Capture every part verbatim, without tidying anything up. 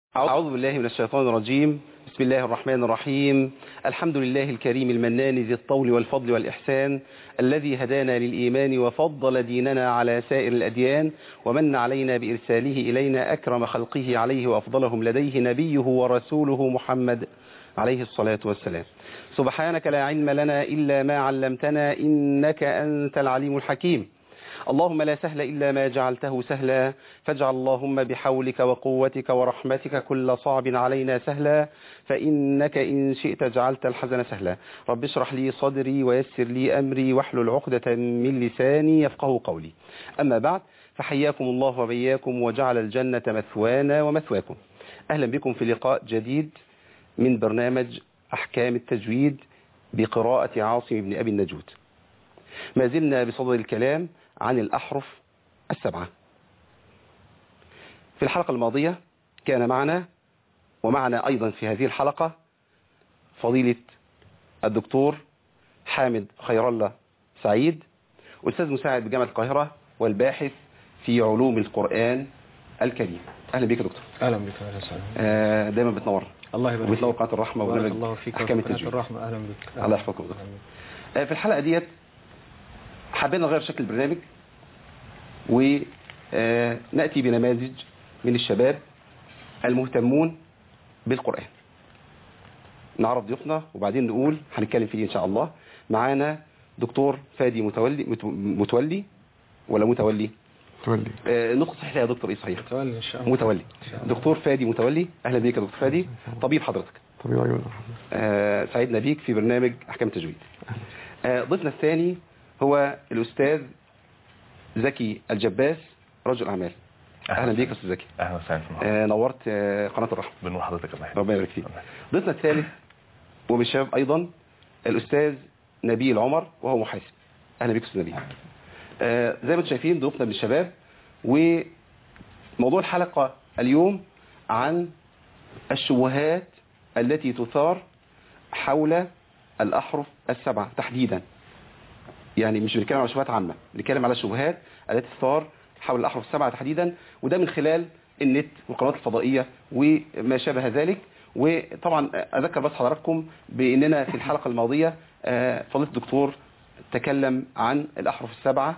أعوذ بالله من الشيطان الرجيم. بسم الله الرحمن الرحيم. الحمد لله الكريم المنان ذي الطول والفضل والإحسان، الذي هدانا للإيمان وفضل ديننا على سائر الأديان، ومن علينا بإرساله إلينا أكرم خلقه عليه وأفضلهم لديه نبيه ورسوله محمد عليه الصلاة والسلام. سبحانك لا علم لنا إلا ما علمتنا، إنك أنت العليم الحكيم. اللهم لا سهل إلا ما جعلته سهلا، فاجعل اللهم بحولك وقوتك ورحمتك كل صعب علينا سهلا، فإنك إن شئت جعلت الحزن سهلا. رب اشرح لي صدري ويسر لي أمري واحلل عقدة من لساني يفقه قولي. أما بعد، فحياكم الله وبياكم وجعل الجنة مثوانا ومثواكم. أهلا بكم في لقاء جديد من برنامج أحكام التجويد بقراءة عاصم بن أبي النجود. ما زلنا بصدد الكلام عن الأحرف السبعة. في الحلقة الماضية كان معنا ومعنا أيضا في هذه الحلقة فضيلة الدكتور حامد خير الله سعيد، أستاذ مساعد بجامعة القاهرة والباحث في علوم القرآن الكريم. أهلا بك يا دكتور. أهلا بك. أهلا وسهلا. آه دايما بتنور. الله يبارك فيك. وبتنور قناة الرحمة وبرنامج أحكام التجويد. الرحمة. أهلا بك. الله يحفظكم. آه في الحلقة ديت حابين نغير شكل البرنامج ونأتي بنماذج من الشباب المهتمون بالقرآن. نعرف ضيوفنا وبعدين نقول هنتكلم فيه إن شاء الله. معانا دكتور فادي متولي متولي ولا متولي؟ متولي. آه نقطة صحيحة يا دكتور. إيه صحيح؟ متولي إن شاء الله. متولي. دكتور فادي متولي، أهلا بيك يا دكتور فادي. طبيب حضرتك. طبيب عيون. آه سعيدنا بيك في برنامج أحكام التجويد. آه ضيفنا الثاني هو الأستاذ زكي الجباس، رجل أعمال. أهلا بيك يا أستاذ زكي. أهلا وسهلا. آه نورت آه قناة الرحمة. بنور حضرتك. الله ربنا يبارك فيك. ضيفنا الثالث ومن الشباب أيضا الأستاذ نبيل عمر، وهو محاسب. أهلا بيك أستاذ نبيل. آه زي ما انتم شايفين ضيوفنا من الشباب. وموضوع الحلقة اليوم عن الشبهات التي تثار حول الأحرف السبعة تحديدا. يعني مش بنتكلم على شبهات عامة، بنتكلم على الشبهات التي تثار حول الأحرف السبعة تحديدا، وده من خلال النت والقنوات الفضائية وما شابه ذلك. وطبعا أذكر بس حضراتكم بأننا في الحلقة الماضية فضيلة الدكتور تكلم عن الأحرف السبعة،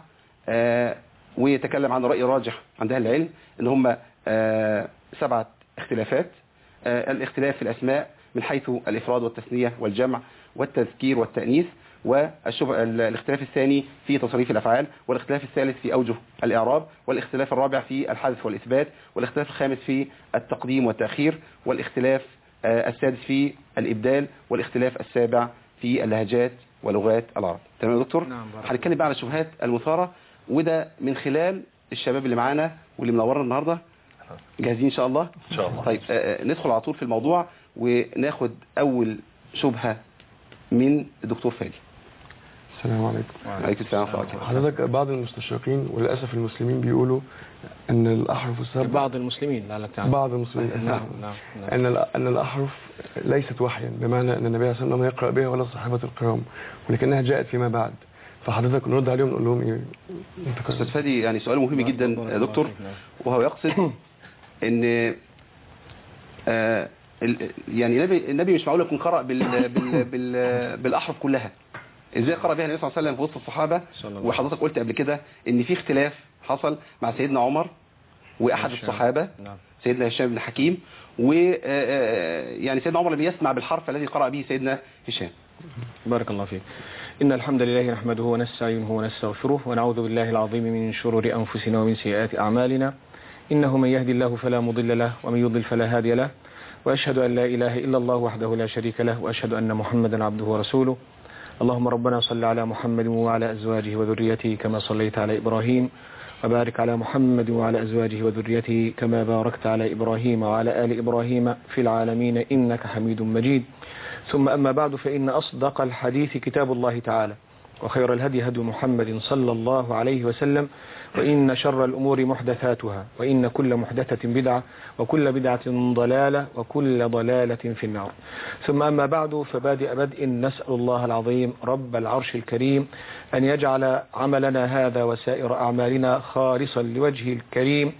ويتكلم عن رأي راجح عند أهل العلم أن هم سبعة اختلافات. الاختلاف في الأسماء من حيث الإفراد والتثنية والجمع والتذكير والتأنيث، والاختلاف الثاني في تصريف الأفعال، والاختلاف الثالث في أوجه الإعراب، والاختلاف الرابع في الحذف والإثبات، والاختلاف الخامس في التقديم والتأخير، والاختلاف السادس في الإبدال، والاختلاف السابع في اللهجات ولغات العرب. تمام يا دكتور؟ نعم. هنتكلم بقى على الشبهات المثارة، وده من خلال الشباب اللي معانا واللي منورنا النهارده. جاهزين إن شاء الله؟ إن شاء الله. طيب ندخل على طول في الموضوع وناخد أول شبهة من الدكتور فادي. السلام عليكم. وعليكم السلام ورحمة الله. حضرتك بعض المستشرقين وللأسف المسلمين بيقولوا أن الأحرف السبعة، بعض المسلمين لعلك تعلم، بعض المسلمين نعم نعم نعم. أن أن الأحرف ليست وحيا، بمعنى أن النبي صلى الله عليه وسلم يقرأ بها ولا صحابة الكرام، ولكنها جاءت فيما بعد. فحضرتك نرد عليهم نقول لهم إيه؟ أستاذ فادي، يعني سؤال مهم جدا يا دكتور، وهو يقصد أن آه يعني النبي النبي مش معقول يكون قرأ بال بال بال بالأحرف كلها. ازاي قرأ بها النبي صلى الله عليه وسلم في وسط الصحابة؟ وحضرتك قلت قبل كده ان في اختلاف حصل مع سيدنا عمر واحد الصحابة، سيدنا هشام بن حكيم، و يعني سيدنا عمر لم يسمع بالحرف الذي قرأ به سيدنا هشام. بارك الله فيك. إن الحمد لله نحمده ونستعينه ونستغفره ونعوذ بالله العظيم من شرور أنفسنا ومن سيئات أعمالنا. إنه من يهدي الله فلا مضل له ومن يضلل فلا هادي له، وأشهد أن لا إله إلا الله وحده لا شريك له، وأشهد أن محمدا عبده ورسوله. اللهم ربنا صل على محمد وعلى أزواجه وذريته كما صليت على إبراهيم، وبارك على محمد وعلى أزواجه وذريته كما باركت على إبراهيم وعلى آل إبراهيم في العالمين إنك حميد مجيد. ثم أما بعد، فإن أصدق الحديث كتاب الله تعالى، وخير الهدي هدي محمد صلى الله عليه وسلم، وإن شر الأمور محدثاتها، وإن كل محدثة بدعة، وكل بدعة ضلالة، وكل ضلالة في النار. ثم أما بعد، فبادئ بدء نسأل الله العظيم رب العرش الكريم أن يجعل عملنا هذا وسائر أعمالنا خالصا لوجهه الكريم،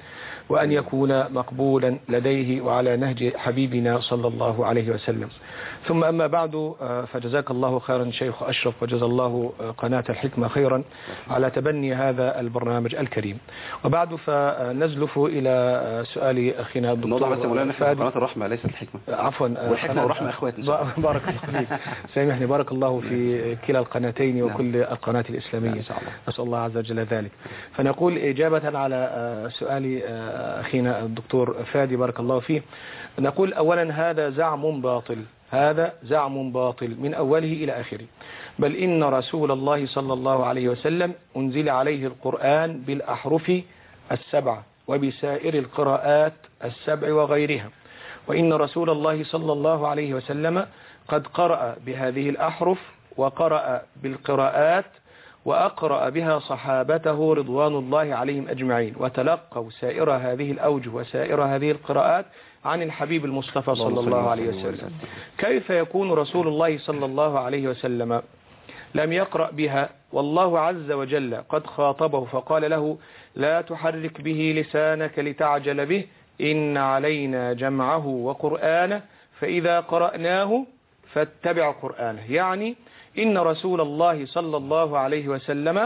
وأن يكون مقبولا لديه وعلى نهج حبيبنا صلى الله عليه وسلم. ثم أما بعد، فجزاك الله خيرا شيخ أشرف، وجزا الله قناة الحكمة خيرا على تبني هذا البرنامج الكريم. وبعد فنزلف إلى سؤال أخينا الدكتور بس مولانا قناة الرحمة ليست الحكمة، عفوا، والحكمة والرحمة أخوات. بارك الله فيك، سامحني، بارك الله في كلا القناتين وكل القناة الإسلامية إن شاء الله، نسأل الله عز وجل ذلك. فنقول إجابة على سؤال أخينا الدكتور فادي بارك الله فيه، نقول أولا هذا زعم باطل، هذا زعم باطل من أوله إلى آخره، بل إن رسول الله صلى الله عليه وسلم أنزل عليه القرآن بالأحرف السبعة وبسائر القراءات السبع وغيرها، وإن رسول الله صلى الله عليه وسلم قد قرأ بهذه الأحرف وقرأ بالقراءات وأقرأ بها صحابته رضوان الله عليهم أجمعين، وتلقوا سائر هذه الأوجه وسائر هذه القراءات عن الحبيب المصطفى صلى الله عليه وسلم. كيف يكون رسول الله صلى الله عليه وسلم لم يقرأ بها والله عز وجل قد خاطبه فقال له لا تحرك به لسانك لتعجل به إن علينا جمعه وقرآنه فإذا قرأناه فاتبع قرآنه، يعني إن رسول الله صلى الله عليه وسلم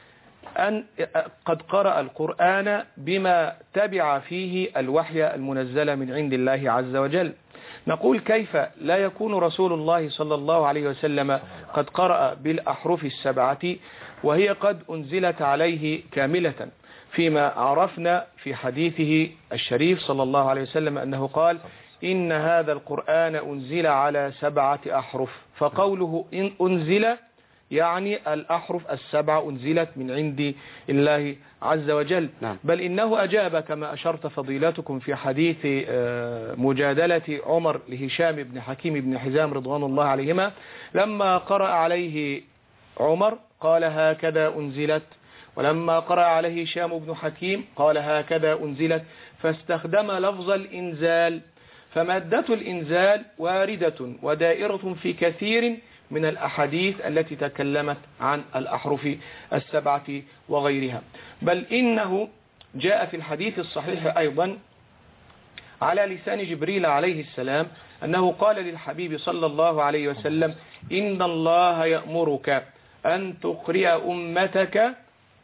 أن قد قرأ القرآن بما تبع فيه الوحي المنزل من عند الله عز وجل. نقول كيف لا يكون رسول الله صلى الله عليه وسلم قد قرأ بالأحرف السبعة وهي قد أنزلت عليه كاملة، فيما عرفنا في حديثه الشريف صلى الله عليه وسلم أنه قال إن هذا القرآن أنزل على سبعة أحرف، فقوله إن أنزل يعني الأحرف السبعة أنزلت من عند الله عز وجل. نعم. بل إنه أجاب كما أشرت فضيلتكم في حديث مجادلة عمر لهشام بن حكيم بن حزام رضوان الله عليهما، لما قرأ عليه عمر قال هكذا أنزلت، ولما قرأ عليه هشام بن حكيم قال هكذا أنزلت، فاستخدم لفظ الإنزال. فمادة الإنزال واردة ودائرة في كثير من الأحاديث التي تكلمت عن الأحرف السبعة وغيرها، بل إنه جاء في الحديث الصحيح أيضا على لسان جبريل عليه السلام أنه قال للحبيب صلى الله عليه وسلم إن الله يأمرك أن تقرئ أمتك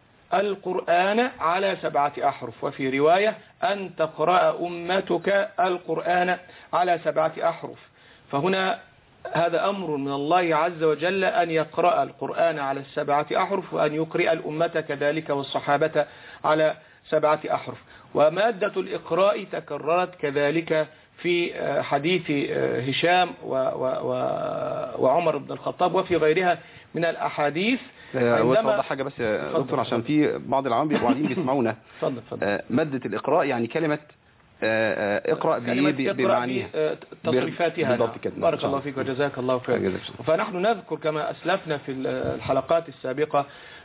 القرآن على سبعة أحرف، وفي رواية أن تقرأ أمتك القرآن على سبعة أحرف. فهنا هذا أمر من الله عز وجل أن يقرأ القرآن على السبعة أحرف وأن يقرئ الأمة كذلك والصحابة على سبعة أحرف. ومادة الإقراء تكررت كذلك في حديث هشام وعمر بن الخطاب وفي غيرها من الأحاديث. وتوضح حاجة بس يا دكتور عشان في بعض العوام بيبقوا قاعدين بيسمعونا. مادة الإقراء يعني كلمة اقرأ بمعانيها تصريفاتها. بارك الله فيك وجزاك الله خير. فنحن نذكر كما أسلفنا في الحلقات السابقة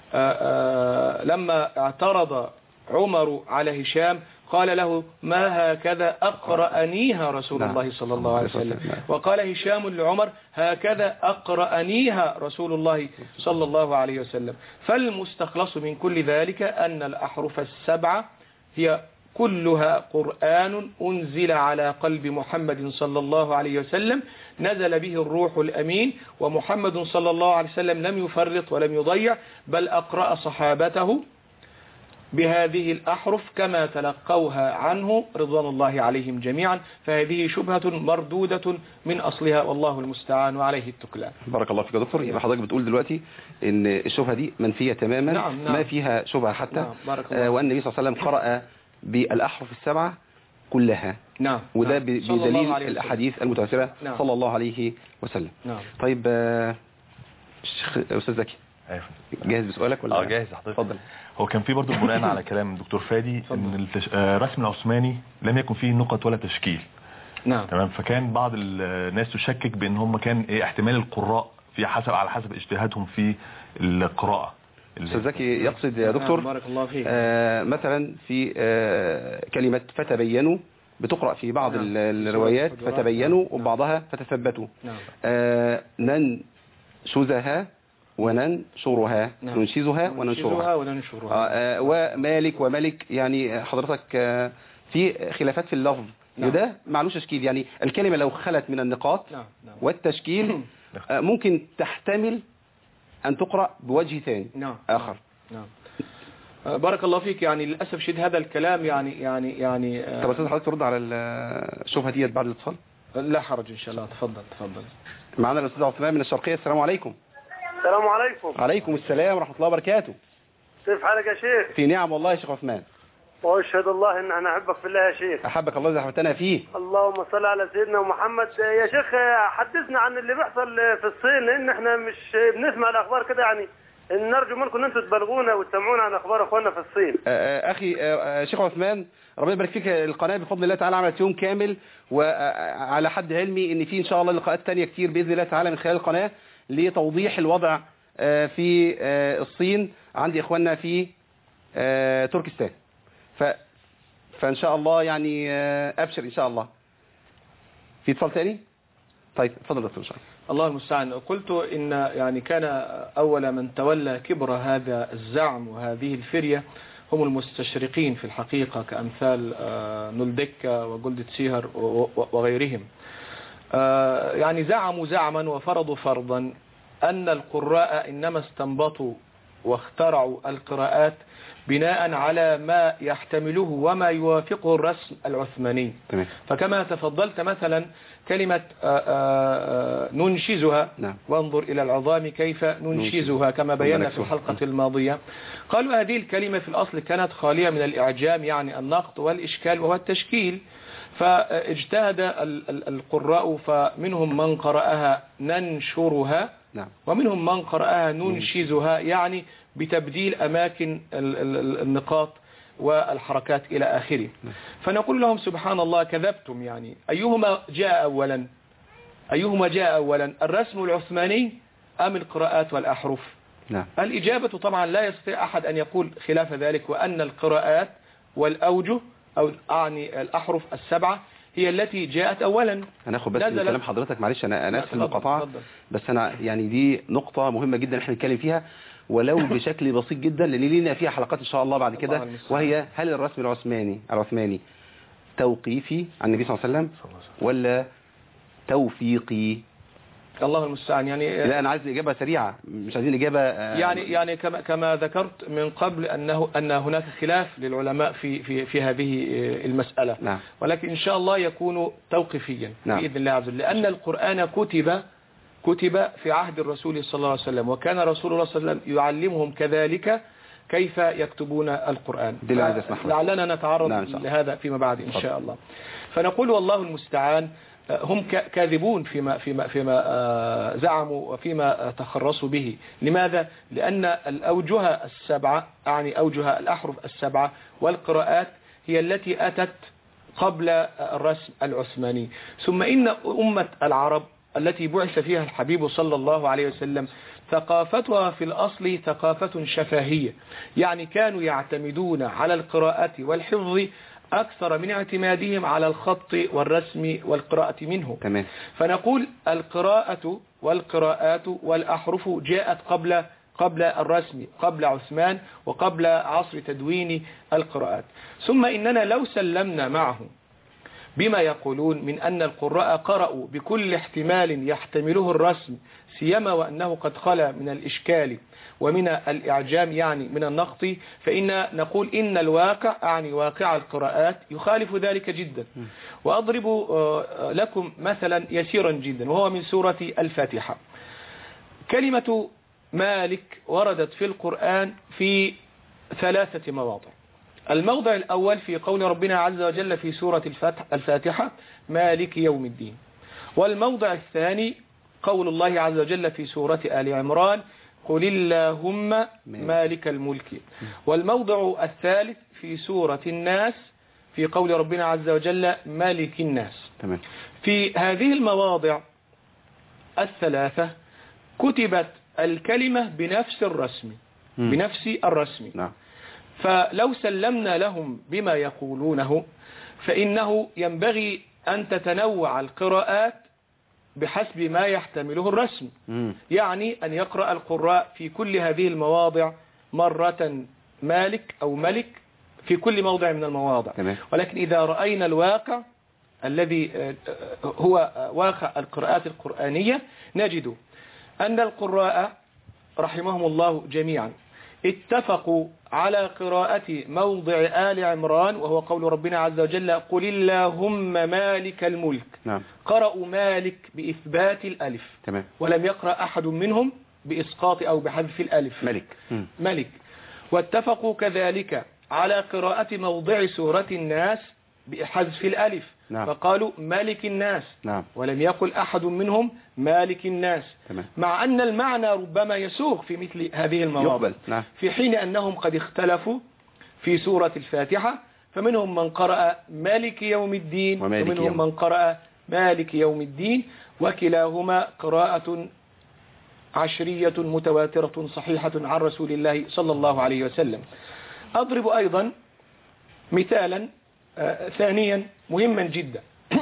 لما اعترض عمر على هشام قال له ما هكذا أقرأنيها رسول الله صلى الله عليه وسلم، وقال هشام لعمر هكذا أقرأنيها رسول الله صلى الله عليه وسلم. فالمستخلص من كل ذلك أن الأحرف السبعة هي كلها قرآن أنزل على قلب محمد صلى الله عليه وسلم، نزل به الروح الأمين، ومحمد صلى الله عليه وسلم لم يفرط ولم يضيع، بل أقرأ صحابته بهذه الأحرف كما تلقوها عنه رضوان الله عليهم جميعا. فهذه شبهة مردودة من أصلها والله المستعان وعليه التكلان. بارك الله فيك يا دكتور. يبقى حضرتك بتقول دلوقتي ان الشبهة دي منفية تماما. نعم نعم. ما فيها شبهة حتى. نعم. بارك الله. آه وأن النبي صلى الله عليه وسلم قرأ بالأحرف السبعة كلها. نعم. وده نعم. بدليل الأحاديث المتواترة. نعم. صلى الله عليه وسلم. نعم. طيب آه الشيخ أستاذ زكي جاهز بسؤالك ولا؟ اه جاهز حضرتك. اتفضل. هو كان في برضه بناء على كلام الدكتور فادي ان التش... الرسم العثماني لم يكن فيه نقط ولا تشكيل. نعم. تمام. فكان بعض الناس تشكك بان هم كان ايه احتمال القراء في حسب على حسب اجتهادهم في القراءة. أستاذ زكي يقصد يا دكتور بارك الله فيك آه مثلا في آه كلمة فتبينوا بتقرأ في بعض نعم. الروايات فتبينوا نعم. وبعضها فتثبتوا. نعم. آه ننشزها وننشرها. نعم. ننشزها وننشرها. وننشرها. آه ومالك وملك يعني حضرتك آه في خلافات في اللفظ. نعم. وده معلوش تشكيل، يعني الكلمة لو خلت من النقاط نعم. نعم. والتشكيل ممكن تحتمل أن تقرأ بوجه ثاني نعم. آخر. نعم. بارك الله فيك. يعني للأسف شديد هذا الكلام يعني يعني يعني طب أستاذ حضرتك ترد على الشبهة ديت بعد الاتصال؟ لا حرج إن شاء الله. تفضل تفضل. معنا الأستاذ عثمان من الشرقية. السلام عليكم. السلام عليكم. عليكم السلام ورحمة الله وبركاته. كيف حالك يا شيخ؟ في نعم والله يا شيخ عثمان. واشهد الله ان انا احبك في الله يا شيخ. احبك الله اذا احببتنا فيه. اللهم صل على سيدنا محمد. يا شيخ حدثنا عن اللي بيحصل في الصين، لان احنا مش بنسمع الاخبار كده، يعني نرجو منكم ان انتم تبلغونا وتسمعونا عن اخبار اخواننا في الصين. اخي شيخ عثمان ربنا يبارك فيك، القناه بفضل الله تعالى عملت يوم كامل، وعلى حد علمي ان في ان شاء الله لقاءات ثانيه كتير باذن الله تعالى من خلال القناه لتوضيح الوضع في الصين عند اخواننا في تركستان. ف فان شاء الله يعني ابشر ان شاء الله. في اتصال ثاني؟ طيب اتفضل دكتور ان شاء الله. الله المستعان. قلت ان يعني كان اول من تولى كبر هذا الزعم وهذه الفريه هم المستشرقين في الحقيقه، كامثال نولدكا وجولدت سيهر وغيرهم. يعني زعموا زعما وفرضوا فرضا ان القراء انما استنبطوا واخترعوا القراءات بناء على ما يحتمله وما يوافقه الرسم العثماني. تمام. فكما تفضلت مثلا كلمة آآ آآ ننشزها، نعم. وانظر إلى العظام كيف ننشزها كما بينا في الحلقة الماضية. قالوا هذه الكلمة في الأصل كانت خالية من الإعجام، يعني النقط والإشكال وهو التشكيل. فاجتهد القراء فمنهم من قرأها ننشرها، نعم. ومنهم من قرأها ننشزها، يعني بتبديل أماكن النقاط والحركات إلى آخره. فنقول لهم سبحان الله كذبتم، يعني أيهما جاء أولا أيهما جاء أولا الرسم العثماني أم القراءات والأحرف؟ نعم. الإجابة طبعا لا يستطيع أحد أن يقول خلاف ذلك، وأن القراءات والأوجه أو أعني الأحرف السبعة هي التي جاءت أولا. هناخد بس من كلام حضرتك، معلش أنا أنا آسف المقاطعة، بس أنا يعني دي نقطة مهمة جدا احنا نتكلم فيها ولو بشكل بسيط جدا، لأن لينا فيها حلقات إن شاء الله بعد كده، وهي هل الرسم العثماني العثماني توقيفي عن النبي صلى الله عليه وسلم ولا توفيقي؟ الله المستعان. يعني لا أنا عايز إجابة سريعة، مش عايزين إجابة يعني يعني كما كما ذكرت من قبل أنه أن هناك خلاف للعلماء في في في هذه المسألة. نعم. ولكن إن شاء الله يكون توقيفيا. نعم. بإذن الله عز وجل، لأن القرآن كتب كتب في عهد الرسول صلى الله عليه وسلم، وكان رسول الله صلى الله عليه وسلم يعلمهم كذلك كيف يكتبون القرآن. لعلنا نتعرض نعم لهذا فيما بعد إن شاء الله. فنقول والله المستعان هم كاذبون فيما فيما فيما زعموا وفيما تخرصوا به. لماذا؟ لأن الأوجه السبعة، يعني أوجه الأحرف السبعة والقراءات هي التي أتت قبل الرسم العثماني. ثم إن أمة العرب التي بعث فيها الحبيب صلى الله عليه وسلم ثقافتها في الأصل ثقافة شفاهية، يعني كانوا يعتمدون على القراءة والحفظ أكثر من اعتمادهم على الخط والرسم والقراءة منه. تمام. فنقول القراءة والقراءات والأحرف جاءت قبل قبل الرسم، قبل عثمان وقبل عصر تدوين القراءات. ثم إننا لو سلمنا معهم بما يقولون من أن القراء قرأوا بكل احتمال يحتمله الرسم، سيما وأنه قد خلا من الإشكال ومن الإعجام، يعني من النقط، فإن نقول إن الواقع، يعني واقع القراءات، يخالف ذلك جدا. وأضرب لكم مثلا يسيرا جدا وهو من سورة الفاتحة. كلمة مالك وردت في القرآن في ثلاثة مواضع. الموضع الأول في قول ربنا عز وجل في سورة الفاتحة مالك يوم الدين. والموضع الثاني قول الله عز وجل في سورة آل عمران قل اللهم مالك الملك. والموضع الثالث في سورة الناس في قول ربنا عز وجل مالك الناس. تمام. في هذه المواضع الثلاثة كتبت الكلمة بنفس الرسم م. بنفس الرسم. نعم. فلو سلمنا لهم بما يقولونه فإنه ينبغي أن تتنوع القراءات بحسب ما يحتمله الرسم. م. يعني أن يقرأ القراء في كل هذه المواضع مرة مالك أو ملك، في كل موضع من المواضع. تمام. ولكن إذا رأينا الواقع الذي هو واقع القراءات القرآنية نجد أن القراء رحمهم الله جميعا اتفقوا على قراءة موضع آل عمران وهو قول ربنا عز وجل قل اللهم مالك الملك. نعم. قرأوا مالك بإثبات الألف. تمام. ولم يقرأ أحد منهم بإسقاط أو بحذف الألف. ملك. م. ملك. واتفقوا كذلك على قراءة موضع سورة الناس بحذف الألف. نعم. فقالوا مالك الناس. نعم. ولم يقل أحد منهم مالك الناس. تمام. مع أن المعنى ربما يسوغ في مثل هذه المواضع. يقبل. نعم. في حين أنهم قد اختلفوا في سورة الفاتحة، فمنهم من قرأ مالك يوم الدين ومالك ومنهم يوم. من قرأ مالك يوم الدين، وكلاهما قراءة عشرية متواترة صحيحة عن رسول الله صلى الله عليه وسلم. أضرب أيضا مثالا آه ثانيا مهما جدا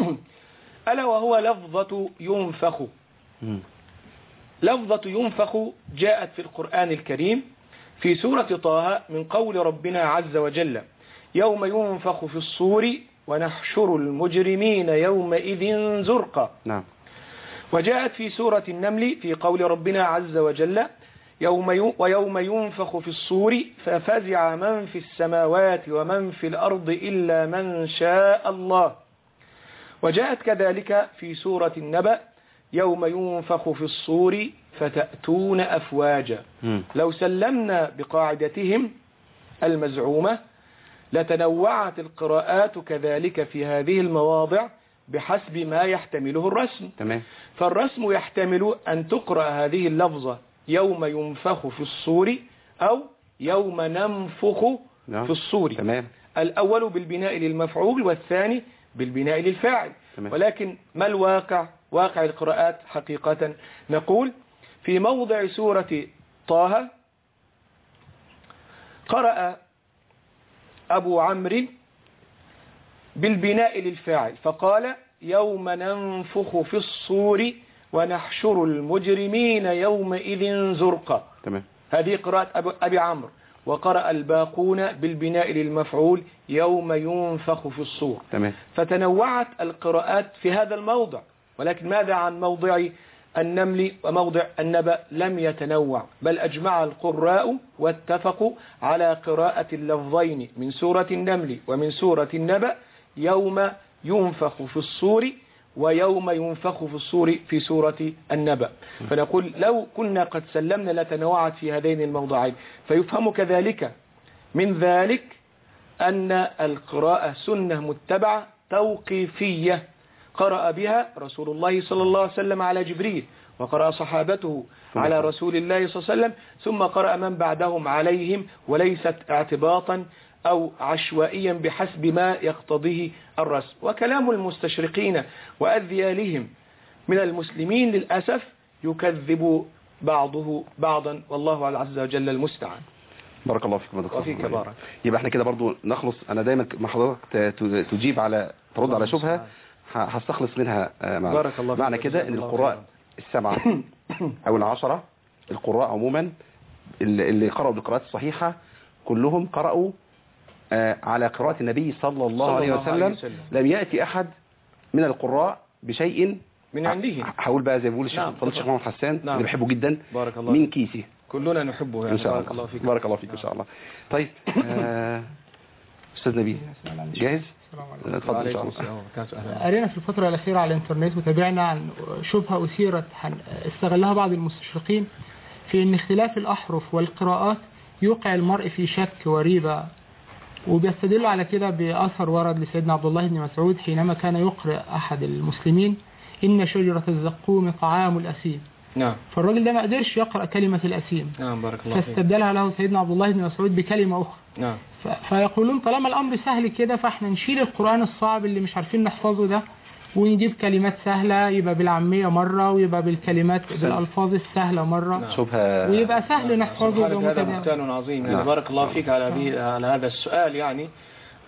ألا وهو لفظة ينفخ. م. لفظة ينفخ جاءت في القرآن الكريم في سورة طه من قول ربنا عز وجل يوم ينفخ في الصور ونحشر المجرمين يومئذ زرقا. نعم. وجاءت في سورة النمل في قول ربنا عز وجل يوم ويوم ينفخ في الصور ففزع من في السماوات ومن في الأرض إلا من شاء الله. وجاءت كذلك في سورة النبأ يوم ينفخ في الصور فتأتون أفواجا. م. لو سلمنا بقاعدتهم المزعومة لتنوعت القراءات كذلك في هذه المواضع بحسب ما يحتمله الرسم. تمام. فالرسم يحتمل أن تقرأ هذه اللفظة يوم ينفخ في الصور أو يوم ننفخ نعم. في الصور. تمام. الأول بالبناء للمفعول والثاني بالبناء للفاعل. تمام. ولكن ما الواقع؟ واقع القراءات حقيقة نقول في موضع سورة طه قرأ أبو عمرو بالبناء للفاعل فقال يوم ننفخ في الصور ونحشر المجرمين يومئذ زرقا. تمام. هذه قراءة أبي عمرو. وقرأ الباقون بالبناء للمفعول يوم ينفخ في الصور. تمام. فتنوعت القراءات في هذا الموضع. ولكن ماذا عن موضع النمل وموضع النبأ؟ لم يتنوع، بل أجمع القراء واتفقوا على قراءة اللفظين من سورة النمل ومن سورة النبأ يوم ينفخ في الصور ويوم ينفخ في الصور في سورة النبأ. فنقول لو كنا قد سلمنا لتنوعت في هذين الموضعين. فيفهم كذلك من ذلك أن القراءة سنة متبعة توقيفية قرأ بها رسول الله صلى الله عليه وسلم على جبريل، وقرأ صحابته على رسول الله صلى الله عليه وسلم، ثم قرأ من بعدهم عليهم، وليست اعتباطا أو عشوائيا بحسب ما يقتضيه الرسم. وكلام المستشرقين وأذيالهم من المسلمين للأسف يكذب بعضه بعضا، والله عز وجل المستعان. بارك الله فيكم يا دكتور. وفيك بارك. يبقى احنا كده برضو نخلص. انا دايما مع حضرتك تجيب على ترد على شبهه هستخلص منها معنا. بارك الله معنى فيك. كده ان القراء السبعه او العشره القراء عموما اللي قرأوا بالقراءات الصحيحه كلهم قرأوا على قراءة النبي صلى الله عليه وسلم. لم يأتي أحد من القراء بشيء من عنده. هقول بقى زي ما بيقول الشيخ نعم. فضيلة الشيخ محمد حسان نعم. اللي بحبه جدا بارك الله من كيسه كلنا نحبه يعني. إن شاء بارك الله. الله فيك. بارك الله فيك إن شاء الله. طيب آه، أستاذ نبيل جاهز؟ اتفضل إن شاء الله. قرينا في الفترة الأخيرة على الإنترنت وتابعنا عن شبهة أثيرت استغلها بعض المستشرقين في أن اختلاف الأحرف والقراءات يوقع المرء في شك وريبة، وبيستدلوا على كده بأثر ورد لسيدنا عبد الله بن مسعود حينما كان يقرأ أحد المسلمين إن شجرة الزقوم طعام الأثيم. نعم. فالراجل ده ما قدرش يقرأ كلمة الأثيم. نعم بارك الله فيك. فاستبدلها له سيدنا عبد الله بن مسعود بكلمة أخرى. نعم. فيقولون طالما الأمر سهل كده فاحنا نشيل القرآن الصعب اللي مش عارفين نحفظه ده ونجيب كلمات سهلة، يبقى بالعامية مرة ويبقى بالكلمات سهل. بالألفاظ السهلة مرة. نعم. شبهة ويبقى سهل نعم. نحفظه. هذا بهتان عظيم يعني. نعم. بارك الله فيك على, على هذا السؤال يعني.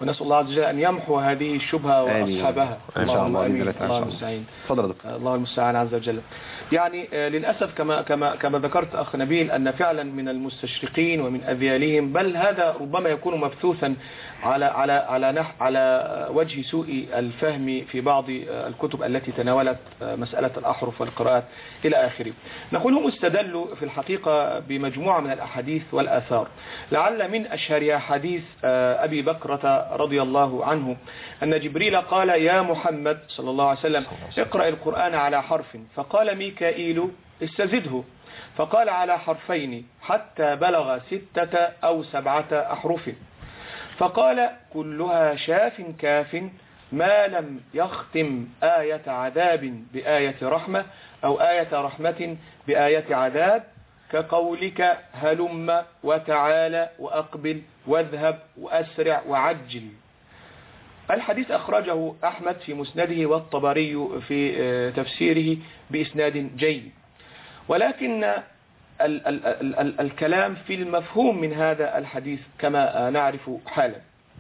ونسأل الله عز وجل أن يمحو هذه الشبهة وأصحابها. إن شاء الله. آمين. الله المستعان. تفضل دكتور. الله المستعان عز وجل. يعني للأسف كما كما كما ذكرت أخ نبيل أن فعلا من المستشرقين ومن أذيالهم، بل هذا ربما يكون مبثوثا على على على نح على وجه سوء الفهم في بعض الكتب التي تناولت مسألة الأحرف والقراءات إلى آخره. نقول هم استدلوا في الحقيقة بمجموعة من الأحاديث والآثار، لعل من أشهرها حديث أبي بكرة رضي الله عنه أن جبريل قال يا محمد صلى الله عليه وسلم اقرأ القرآن على حرف، فقال ميكائيل استزده، فقال على حرفين حتى بلغ ستة أو سبعة أحرف، فقال كلها شاف كاف ما لم يختم آية عذاب بآية رحمة أو آية رحمة بآية عذاب، كقولك هلم وتعالى وأقبل واذهب وأسرع وعجل. الحديث أخرجه أحمد في مسنده والطبري في تفسيره بإسناد جيد، ولكن ال ال ال ال الكلام في المفهوم من هذا الحديث كما نعرف حالا.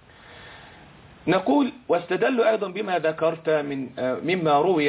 نقول واستدلوا أيضا بما ذكرت من مما روي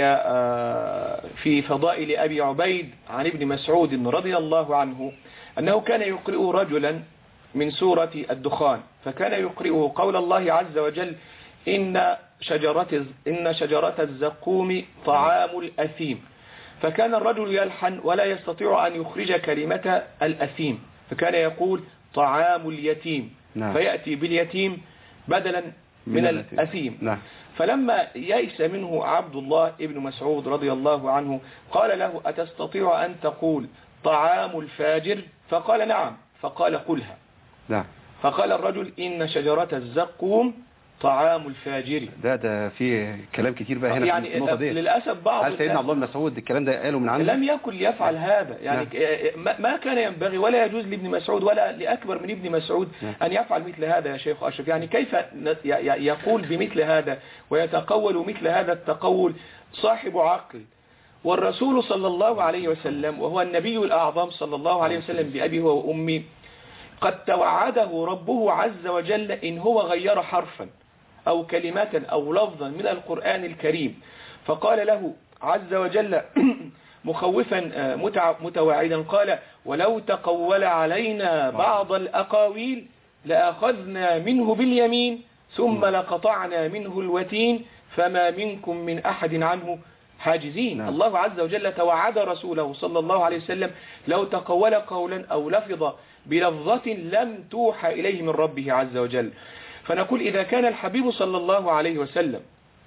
في فضائل أبي عبيد عن ابن مسعود رضي الله عنه أنه كان يقرئ رجلا من سورة الدخان، فكان يقرئه قول الله عز وجل إن شجرة, إن شجرة الزقوم طعام الأثيم، فكان الرجل يلحن ولا يستطيع أن يخرج كلمة الأثيم، فكان يقول طعام اليتيم، نعم. فيأتي باليتيم بدلا من, من الأثيم، نعم. فلما يئس منه عبد الله ابن مسعود رضي الله عنه قال له أتستطيع أن تقول طعام الفاجر؟ فقال نعم، فقال قلها، نعم. فقال الرجل إن شجرة الزقوم طعام الفاجر. ده ده في كلام كتير بقى هنا يعني في النقطة دي. للأسف بعض هل سيدنا عبد الله بن مسعود الكلام ده قاله من عنده؟ لم يكن ليفعل هذا، يعني نعم. ما كان ينبغي ولا يجوز لابن مسعود ولا لأكبر من ابن مسعود نعم. أن يفعل مثل هذا يا شيخ أشرف. يعني كيف يقول بمثل هذا ويتقول مثل هذا التقول صاحب عقل؟ والرسول صلى الله عليه وسلم وهو النبي الأعظم صلى الله عليه وسلم بأبيه وأمي قد توعده ربه عز وجل إن هو غير حرفا أو كلمة أو لفظا من القرآن الكريم، فقال له عز وجل مخوفا متوعدا قال ولو تقول علينا بعض الأقاويل لأخذنا منه باليمين ثم لقطعنا منه الوتين فما منكم من أحد عنه حاجزين. نعم. الله عز وجل توعد رسوله صلى الله عليه وسلم لو تقول قولا أو لفظ بلفظة لم توحى إليه من ربه عز وجل. فنقول إذا كان الحبيب صلى الله عليه وسلم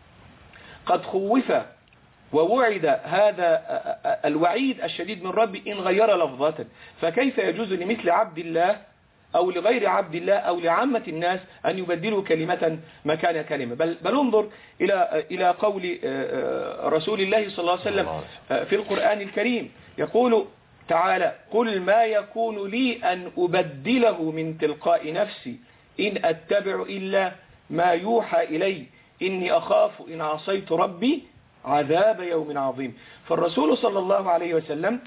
قد خوف ووعد هذا الوعيد الشديد من ربه إن غير لفظة، فكيف يجوز لمثل عبد الله أو لغير عبد الله أو لعامة الناس أن يبدلوا كلمة مكان كلمة؟ بل, بل انظر إلى إلى قول رسول الله صلى الله عليه وسلم في القرآن الكريم يقول تعالى قل ما يكون لي أن أبدله من تلقاء نفسي إن أتبع إلا ما يوحى إلي إني أخاف إن عصيت ربي عذاب يوم عظيم. فالرسول صلى الله عليه وسلم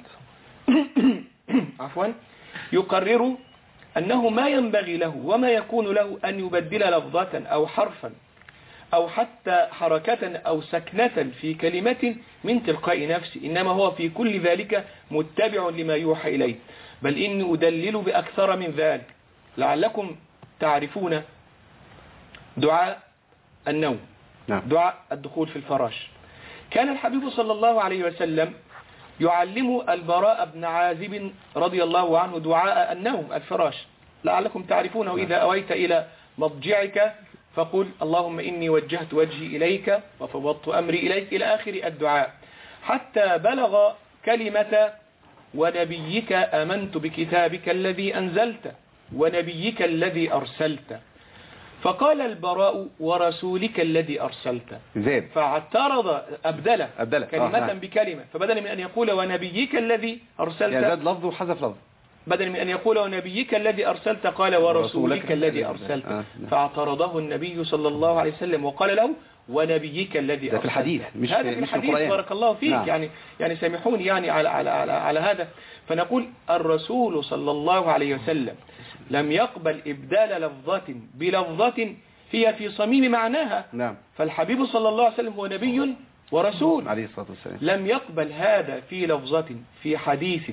عفوا يقرر أنه ما ينبغي له وما يكون له أن يبدل لفظة أو حرفا أو حتى حركة أو سكنة في كلمة من تلقاء نفسه، إنما هو في كل ذلك متبع لما يوحى إليه. بل إني أدلل بأكثر من ذلك، لعلكم تعرفون دعاء النوم، نعم. دعاء الدخول في الفراش. كان الحبيب صلى الله عليه وسلم يعلم البراء بن عازب رضي الله عنه دعاء النوم الفراش، لعلكم تعرفونه. إذا أويت إلى مضجعك فقل اللهم إني وجهت وجهي إليك وفوضت أمري إليك إلى آخر الدعاء، حتى بلغ كلمة ونبيك آمنت بكتابك الذي أنزلت ونبيك الذي أرسلت، فقال البراء ورسولك الذي أرسلت، زيد. فاعترض أبدله, أبدله. كلمة آه. بكلمة، فبدل من أن يقول ونبيك الذي أرسلت يزاد لفظ وحذف لفظ، بدل من أن يقول ونبيك الذي أرسلت قال ورسولك الذي أرسلت، آه. فاعترضه النبي صلى الله عليه وسلم وقال له ونبيك الذي أرسلت. في الحديث مش هذا في الحديث بارك الله فيك. نعم. يعني يعني سامحوني يعني على على على, على هذا. فنقول الرسول صلى الله عليه وسلم لم يقبل إبدال لفظة بلفظة هي في صميم معناها. نعم. فالحبيب صلى الله عليه وسلم هو نبي ورسول عليه الصلاة والسلام. لم يقبل هذا في لفظة في حديث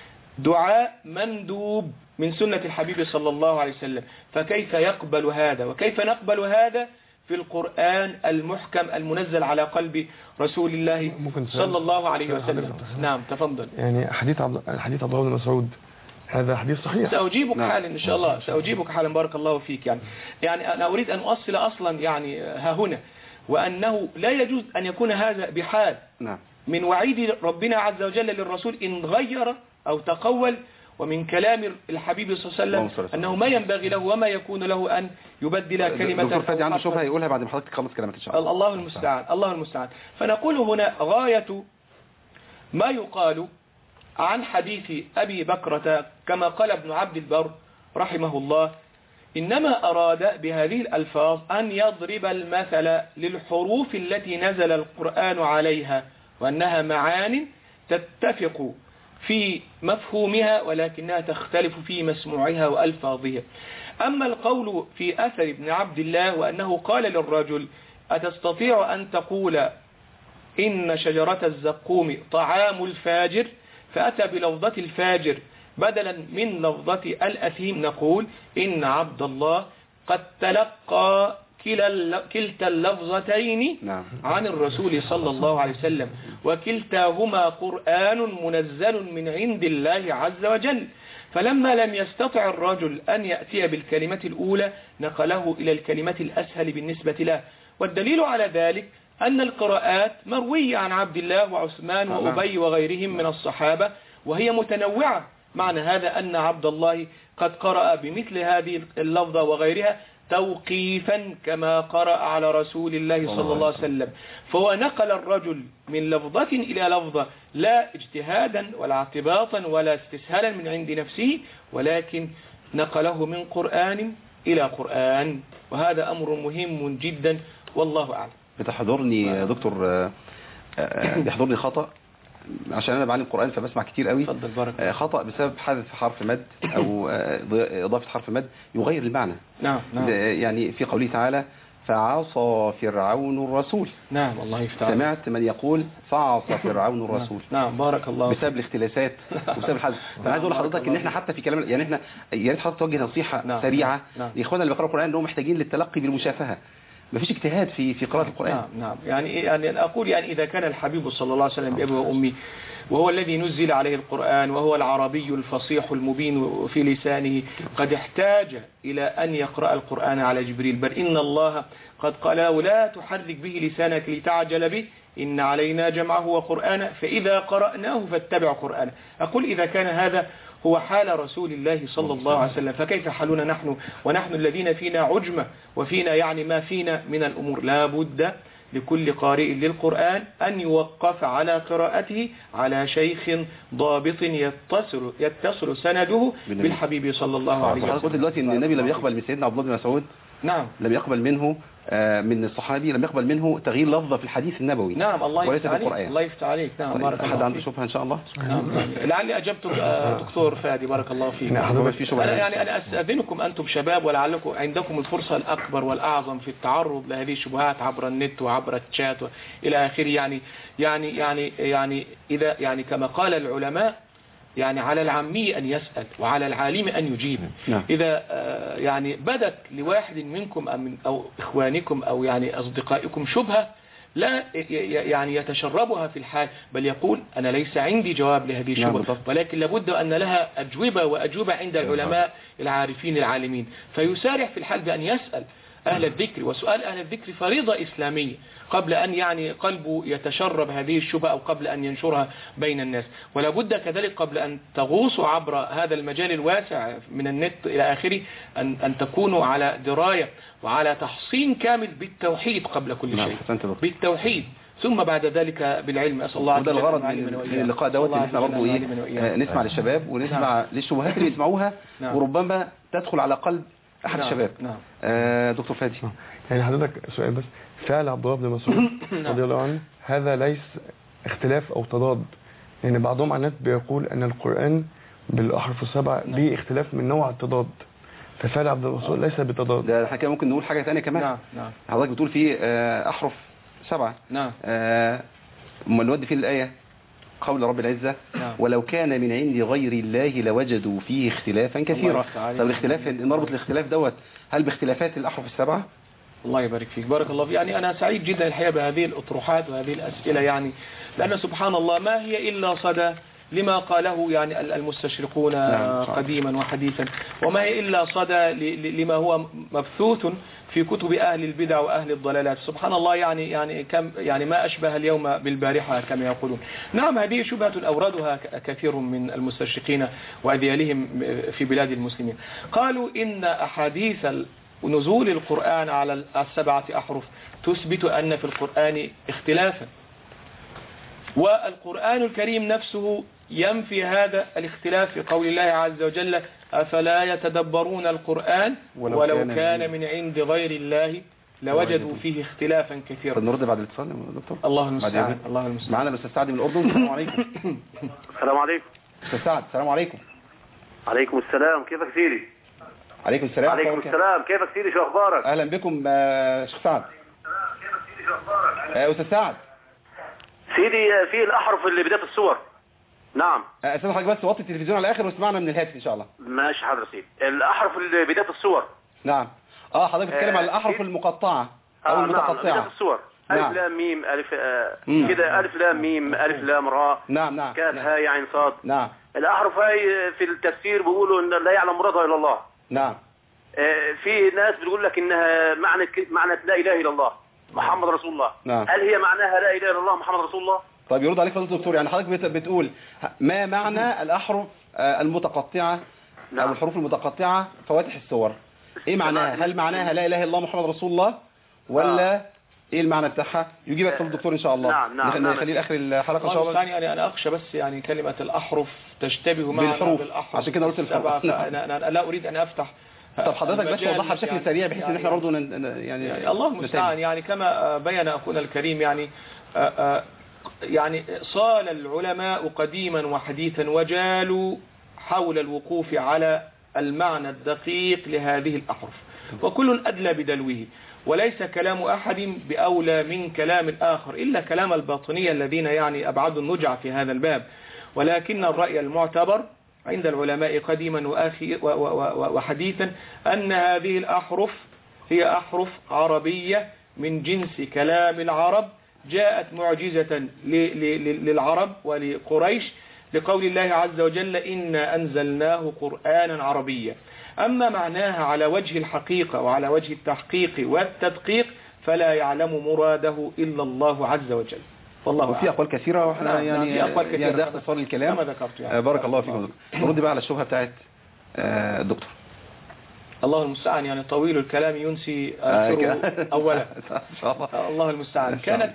دعاء مندوب من سنة الحبيب صلى الله عليه وسلم، فكيف يقبل هذا وكيف نقبل هذا في القرآن المحكم المنزل على قلب رسول الله صلى الله عليه وسلم؟ نعم تفضل. يعني حديث عبد حديث عبد الله بن مسعود هذا حديث صحيح. سأجيبك نعم. حالا إن شاء الله، سأجيبك حالا بارك الله فيك. يعني يعني أنا أريد أن أصل أصلا يعني ها هنا، وأنه لا يجوز أن يكون هذا بحال نعم. من وعيد ربنا عز وجل للرسول إن غير أو تقول، ومن كلام الحبيب صلى الله عليه وسلم أنه ما ينبغي له وما يكون له أن يبدل كلمة. دكتور فادي عنده شبهة يقولها بعد ما حضرتك تخلص كلامك إن شاء الله. الله المستعان، الله المستعان. فنقول هنا غاية ما يقال عن حديث أبي بكرة كما قال ابن عبد البر رحمه الله، إنما أراد بهذه الألفاظ أن يضرب المثل للحروف التي نزل القرآن عليها، وأنها معان تتفق في مفهومها ولكنها تختلف في مسموعها وألفاظها. أما القول في أثر ابن عبد الله وأنه قال للرجل أتستطيع أن تقول إن شجرة الزقوم طعام الفاجر، فأتى بلفظة الفاجر بدلا من لفظة الأثيم، نقول إن عبد الله قد تلقى كلتا اللفظتين نعم. عن الرسول صلى الله عليه وسلم، وكلتاهما قرآن منزل من عند الله عز وجل. فلما لم يستطع الرجل أن يأتي بالكلمة الأولى نقله إلى الكلمة الأسهل بالنسبة له. والدليل على ذلك أن القراءات مروية عن عبد الله وعثمان وأبي وغيرهم من الصحابة، وهي متنوعة. معنى هذا أن عبد الله قد قرأ بمثل هذه اللفظة وغيرها توقيفا كما قرأ على رسول الله صلى الله عليه وسلم، فهو نقل الرجل من لفظة إلى لفظة لا اجتهادا ولا اعتباطا ولا استسهالا من عند نفسه، ولكن نقله من قرآن إلى قرآن، وهذا أمر مهم جدا والله أعلم. بتحضرني يا دكتور بيحضرني خطأ عشان انا بعلم قرآن فبسمع كتير قوي. اتفضل بارك. خطأ بسبب حذف حرف مد او اضافة حرف مد يغير المعنى. نعم نعم. يعني في قوله تعالى فعصى فرعون الرسول. نعم الله يفتح. سمعت من يقول فعصى فرعون الرسول. نعم بارك الله. بسبب الاختلاسات وبسبب الحذف. فانا عايز اقول لحضرتك ان احنا حتى في كلام يعني احنا يا ريت حضرتك توجه نصيحة نعم. سريعة نعم. لاخواننا اللي بيقرأوا القرآن انهم محتاجين للتلقي بالمشافهة. ما فيش اجتهاد في في قراءة القرآن. نعم نعم. يعني يعني أقول يعني إذا كان الحبيب صلى الله عليه وسلم بأبي وأمي وهو الذي نزل عليه القرآن وهو العربي الفصيح المبين في لسانه قد احتاج إلى أن يقرأ القرآن على جبريل، بل إن الله قد قال لا تحرك به لسانك لتعجل به إن علينا جمعه وقرآنه فإذا قرأناه فاتبع قرآنه. أقول إذا كان هذا هو حال رسول الله صلى الله عليه وسلم فكيف حالنا نحن ونحن الذين فينا عجمة وفينا يعني ما فينا من الأمور؟ لا بد لكل قارئ للقرآن أن يوقف على قراءته على شيخ ضابط يتصل يتصل سنده بالحبيب صلى الله عليه وسلم. قلت دلوقتي ان النبي لم يقبل من سيدنا عبد الله بن مسعود. نعم. لم يقبل منه من الصحابي لم يقبل منه تغيير لفظة في الحديث النبوي. نعم الله يفتح عليك. القرآن. الله يفتح عليك. نعم طيب. بارك الله فيك. حد عنده شبهة ان شاء الله؟ نعم. لعلي اجبت دكتور فادي بارك الله فيك. نعم في شبهة. أنا يعني انا استاذنكم انتم شباب ولعلكم عندكم الفرصة الاكبر والاعظم في التعرض لهذه الشبهات عبر النت وعبر الشات الى اخره. يعني يعني يعني يعني اذا يعني كما قال العلماء يعني على العامي أن يسأل وعلى العالم أن يجيب. نعم. إذا يعني بدت لواحد منكم أو إخوانكم أو يعني أصدقائكم شبهة لا يعني يتشربها في الحال، بل يقول أنا ليس عندي جواب لهذه الشبهة. نعم. ولكن لابد أن لها أجوبة وأجوبة عند العلماء العارفين العالمين، فيسارع في الحال بأن يسأل أهل الذكر، وسؤال أهل الذكر فريضة إسلامية قبل أن يعني قلبه يتشرب هذه الشبهة أو قبل أن ينشرها بين الناس. ولا بد كذلك قبل أن تغوصوا عبر هذا المجال الواسع من النت إلى آخره أن, أن تكونوا على دراية وعلى تحصين كامل بالتوحيد قبل كل شيء. بالتوحيد ثم بعد ذلك بالعلم. أسأل الله وده الغرض من اللقاء دوت ان احنا برضه ايه نسمع للشباب ونسمع للشبهات اللي يسمعوها وربما تدخل على قلب أحد نعم. الشباب. نعم. آه دكتور فادي. يعني حضرتك سؤال بس، فعل عبد الله بن مسعود رضي الله عنه هذا ليس اختلاف أو تضاد، لأن يعني بعضهم على النت بيقول أن القرآن بالأحرف السبع به اختلاف من نوع التضاد، ففعل عبد الرسول ليس بتضاد. ده احنا كده ممكن نقول حاجة ثانيه كمان. نعم نعم. حضرتك بتقول فيه آه، أحرف سبعة. نعم. آه، أما نودي فيه الآية قول رب العزة نعم. ولو كان من عند غير الله لوجدوا فيه اختلافا كثيرا. طب الاختلاف نربط الاختلاف دوت هل باختلافات الأحرف السبعة؟ الله يبارك فيك، بارك الله فيك. يعني أنا سعيد جدا الحقيقة بهذه الأطروحات وهذه الأسئلة، يعني لأن سبحان الله ما هي إلا صدى لما قاله يعني المستشرقون نعم. قديما وحديثا، وما هي إلا صدى لما هو مبثوث في كتب أهل البدع وأهل الضلالات. سبحان الله، يعني يعني كم يعني ما أشبه اليوم بالبارحة كما يقولون. نعم، هذه شبهة أوردها كثير من المستشرقين وأذيالهم في بلاد المسلمين. قالوا إن أحاديث نزول القرآن على السبعة أحرف تثبت أن في القرآن اختلافا، والقرآن الكريم نفسه ينفي هذا الاختلاف في قول الله عز وجل أفلا يتدبرون القرآن ولو, ولو كان, كان من عند غير الله لوجدوا فيه اختلافا كثيرا. نرد بعد الاتصال يا دكتور. الله المستعان. الله المستعان. معنا الاستاذ سعد من الأردن. السلام عليكم. السلام عليكم. استاذ سعد السلام عليكم. عليكم السلام، كيفك سيدي؟ عليكم السلام. عليكم السلام، كيفك سيدي؟ شو أخبارك؟ أهلا بكم شيخ سعد. كيفك سيدي؟ شو أخبارك؟ أستاذ سعد سيدي في الأحرف اللي بداية الصور. نعم. أستاذ حضرتك بس وطي التلفزيون على الآخر واسمعنا من الهاتف إن شاء الله. ماشي حاضر سيدي. الأحرف اللي بداية الصور. نعم. اه حضرتك بتتكلم آه على الأحرف المقطعة أو آه المتقطعة. نعم، بداية الصور. ألف نعم. لام ميم ألف آه كده ألف لام ميم ألف لام راء. نعم نعم. كاف هاء عين صاد. نعم. الأحرف هاي في التفسير بيقولوا إن لا يعلم مرادها إلا الله. نعم. آه في ناس بتقول لك إنها معنى معنى لا إله إلا الله محمد رسول الله. نعم. هل هي معناها لا إله إلا الله محمد رسول الله؟ طيب يرد عليك فضيلة الدكتور، يعني حضرتك بتقول ما معنى الأحرف المتقطعة نعم. أو الحروف المتقطعة فواتح السور؟ إيه معناها؟ هل معناها لا إله إلا الله محمد رسول الله ولا آه. إيه المعنى بتاعها؟ يجيبك فضيلة الدكتور إن شاء الله. نعم نعم. نعم. نخليه لآخر الحلقة إن شاء الله. يعني أنا أخشى بس يعني كلمة الأحرف تشتبه معنا بالحروف، بالأحرف، عشان كده قلت الحروف. أنا, أنا لا أريد أن أفتح. طب حضرتك بس وضحها بشكل يعني سريع بحيث يعني ان احنا برضه يعني, يعني الله المستعان. يعني كما بين أخونا الكريم يعني يعني صال العلماء قديما وحديثا وجالوا حول الوقوف على المعنى الدقيق لهذه الأحرف، وكل أدلى بدلوه، وليس كلام أحد بأولى من كلام الآخر إلا كلام الباطنية الذين يعني أبعدوا النجع في هذا الباب. ولكن الرأي المعتبر عند العلماء قديما وحديثا أن هذه الأحرف هي أحرف عربية من جنس كلام العرب، جاءت معجزة للعرب ولقريش لقول الله عز وجل إنا أنزلناه قرآنا عربيا. أما معناها على وجه الحقيقة وعلى وجه التحقيق والتدقيق فلا يعلم مراده إلا الله عز وجل. والله وفي أقوال كثيرة واحنا نعم يعني في أقوال كثيرة يعني ده اختصار الكلام كما ذكرت يعني. بارك الله فيكم. نرد بقى على الشبهة بتاعت الدكتور. الله المستعان. يعني طويل الكلام ينسي آخره أولا. الله المستعان. كانت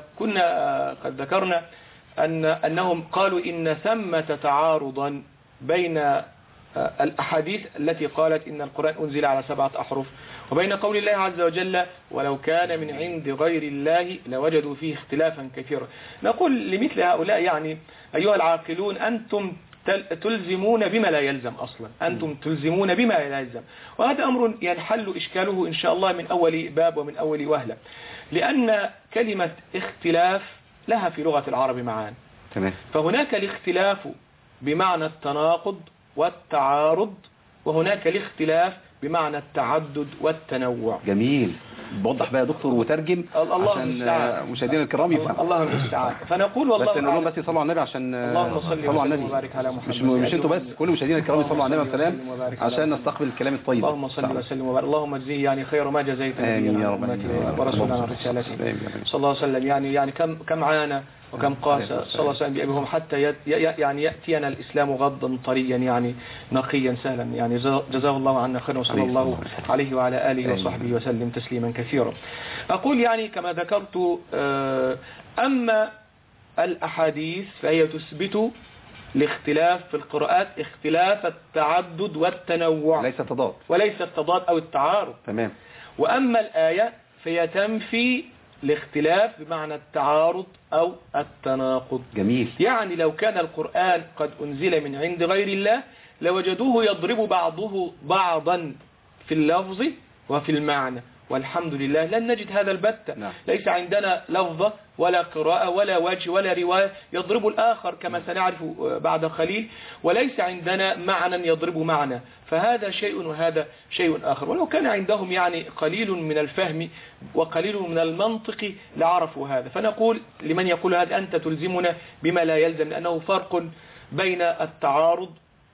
كنا قد ذكرنا أن أنهم قالوا إن ثمة تعارضا بين الأحاديث التي قالت إن القرآن أنزل على سبعة أحرف وبين قول الله عز وجل ولو كان من عند غير الله لوجدوا فيه اختلافا كثيرا. نقول لمثل هؤلاء يعني أيها العاقلون أنتم تلزمون بما لا يلزم أصلا، أنتم تلزمون بما لا يلزم، وهذا أمر ينحل إشكاله إن شاء الله من أول باب ومن أول وهلة، لأن كلمة اختلاف لها في لغة العرب معان. تمام. فهناك الاختلاف بمعنى التناقض والتعارض، وهناك الاختلاف بمعنى التعدد والتنوع. جميل. بوضح بقى يا دكتور وترجم الله عشان مشاهدينا الكرام يفهموا. الله المستعان. فنقول والله بس نقول لهم بس يصلوا على النبي عشان اللهم صل وسلم وبارك على محمد. مش مش انتوا بس، كل مشاهدينا الكرام يصلوا على النبي والسلام عشان نستقبل الكلام الطيب. اللهم صل وسلم وبارك. اللهم اجزيه يعني خير ما جزيت نبينا ورسولنا عن رسالته صلى الله عليه وسلم. يعني يعني كم كم عانى وكم قاس صلى الله عليه وسلم بأبيهم حتى يعني يأتينا الإسلام غضا طريا يعني نقيا سهلا. يعني جزاه الله عنا خيرا وصلى الله عليه وعلى آله وصحبه وسلم تسليما كثيرا. أقول يعني كما ذكرت أما الأحاديث فهي تثبت الاختلاف في القراءات اختلاف التعدد والتنوع، ليس التضاد وليس التضاد أو التعارض. تمام. وأما الآية فهي تنفي الاختلاف بمعنى التعارض أو التناقض. جميل. يعني لو كان القرآن قد أنزل من عند غير الله لوجدوه يضرب بعضه بعضا في اللفظ وفي المعنى، والحمد لله لن نجد هذا البتة. نعم. ليس عندنا لفظة ولا قراءة ولا وجه ولا رواية يضرب الآخر كما سنعرف بعد قليل، وليس عندنا معنى يضرب معنى، فهذا شيء وهذا شيء آخر. ولو كان عندهم يعني قليل من الفهم وقليل من المنطق لعرفوا هذا. فنقول لمن يقول هذا أنت تلزمنا بما لا يلزم، لأنه فرق بين التعارض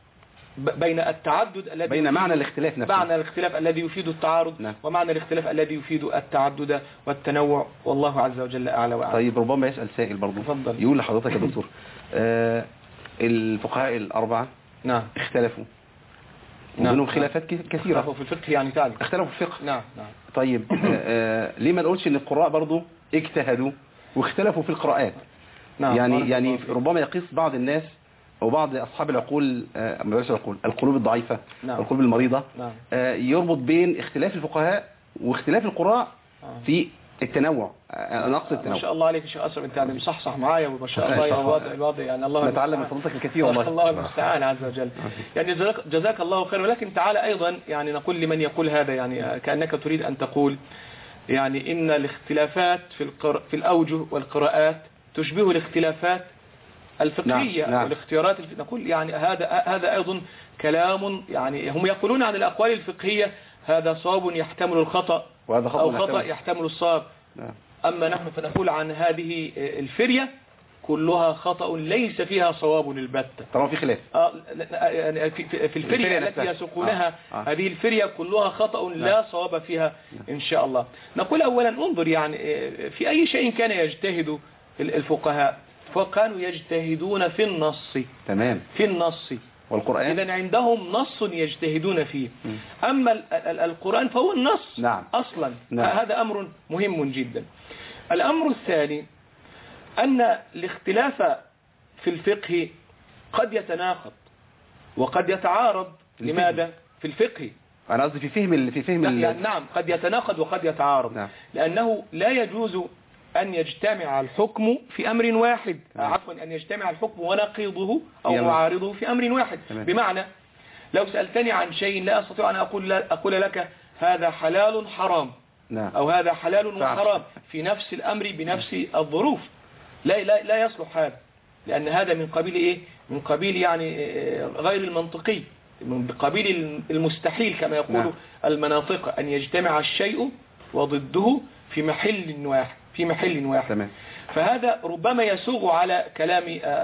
بين التعدد الذي بين معنى الاختلاف نفسه، معنى الاختلاف الذي يفيد التعارض، نعم. ومعنى الاختلاف الذي يفيد التعدد والتنوع، والله عز وجل أعلى وأعلى. طيب ربما يسأل سائل برضه، تفضل. يقول لحضرتك يا دكتور آه الفقهاء الأربعة نعم اختلفوا نعم. وبينهم خلافات كثيرة، اختلفوا في الفقه يعني تعالى اختلفوا في الفقه. نعم نعم. طيب آه آه ليه ما نقولش ان القراء برضه اجتهدوا واختلفوا في القراءات؟ نعم. يعني يعني ربما يقيس بعض الناس أو بعض أصحاب العقول آه مدرسة العقول القلوب الضعيفة، نعم. القلوب المريضة، نعم. آه يربط بين اختلاف الفقهاء واختلاف القراء في التنوع. آه نقص التنوع. ما شاء الله عليك يا شيخ أسرع، أنت يعني مصحصح معايا وما شاء الله يعني الوضع الوضع يعني الله نتعلم من فضلتك الكثير والله. الله المستعان عز وجل. يعني جزاك, جزاك الله خير. ولكن تعالى أيضا يعني نقول لمن يقول هذا يعني كأنك تريد أن تقول يعني إن الاختلافات في القر... في الأوجه والقراءات تشبه الاختلافات الفقهية. نعم. نعم. والاختيارات الف... نقول يعني هذا هذا أيضا كلام، يعني هم يقولون عن الأقوال الفقهية هذا صواب يحتمل الخطأ وهذا خطأ أو خطأ يحتمل, يحتمل الصواب. نعم. أما نحن فنقول عن هذه الفرية كلها خطأ ليس فيها صواب البتة. طبعا في خلاف آه في, في, في الفرية التي يسوقونها آه. آه. هذه الفرية كلها خطأ لا صواب فيها إن شاء الله. نقول أولا انظر يعني في أي شيء كان يجتهد الفقهاء، فكانوا يجتهدون في النص. تمام. في النص والقرآن إذن عندهم نص يجتهدون فيه. م. أما القرآن فهو النص. نعم. أصلا. نعم. هذا أمر مهم جدا. الأمر الثاني أن الاختلاف في الفقه قد يتناقض وقد يتعارض. لماذا؟ في الفقه أنا قصدي في فهم في فهم يعني نعم قد يتناقض وقد يتعارض. نعم. لأنه لا يجوز أن يجتمع الحكم في أمر واحد. نعم. عفوا أن يجتمع الحكم ونقيضه أو معارضه في أمر واحد. تمام. بمعنى لو سألتني عن شيء لا أستطيع أن أقول, أقول لك هذا حلال حرام. نعم. أو هذا حلال وحرام في نفس الأمر بنفس الظروف. لا, لا, لا يصلح هذا، لأن هذا من قبيل إيه؟ من قبيل يعني غير المنطقي، من قبيل المستحيل كما يقول نعم. المناطق أن يجتمع الشيء وضده في محل واحد في محل واحد. تمام. فهذا ربما يسوغ على كلام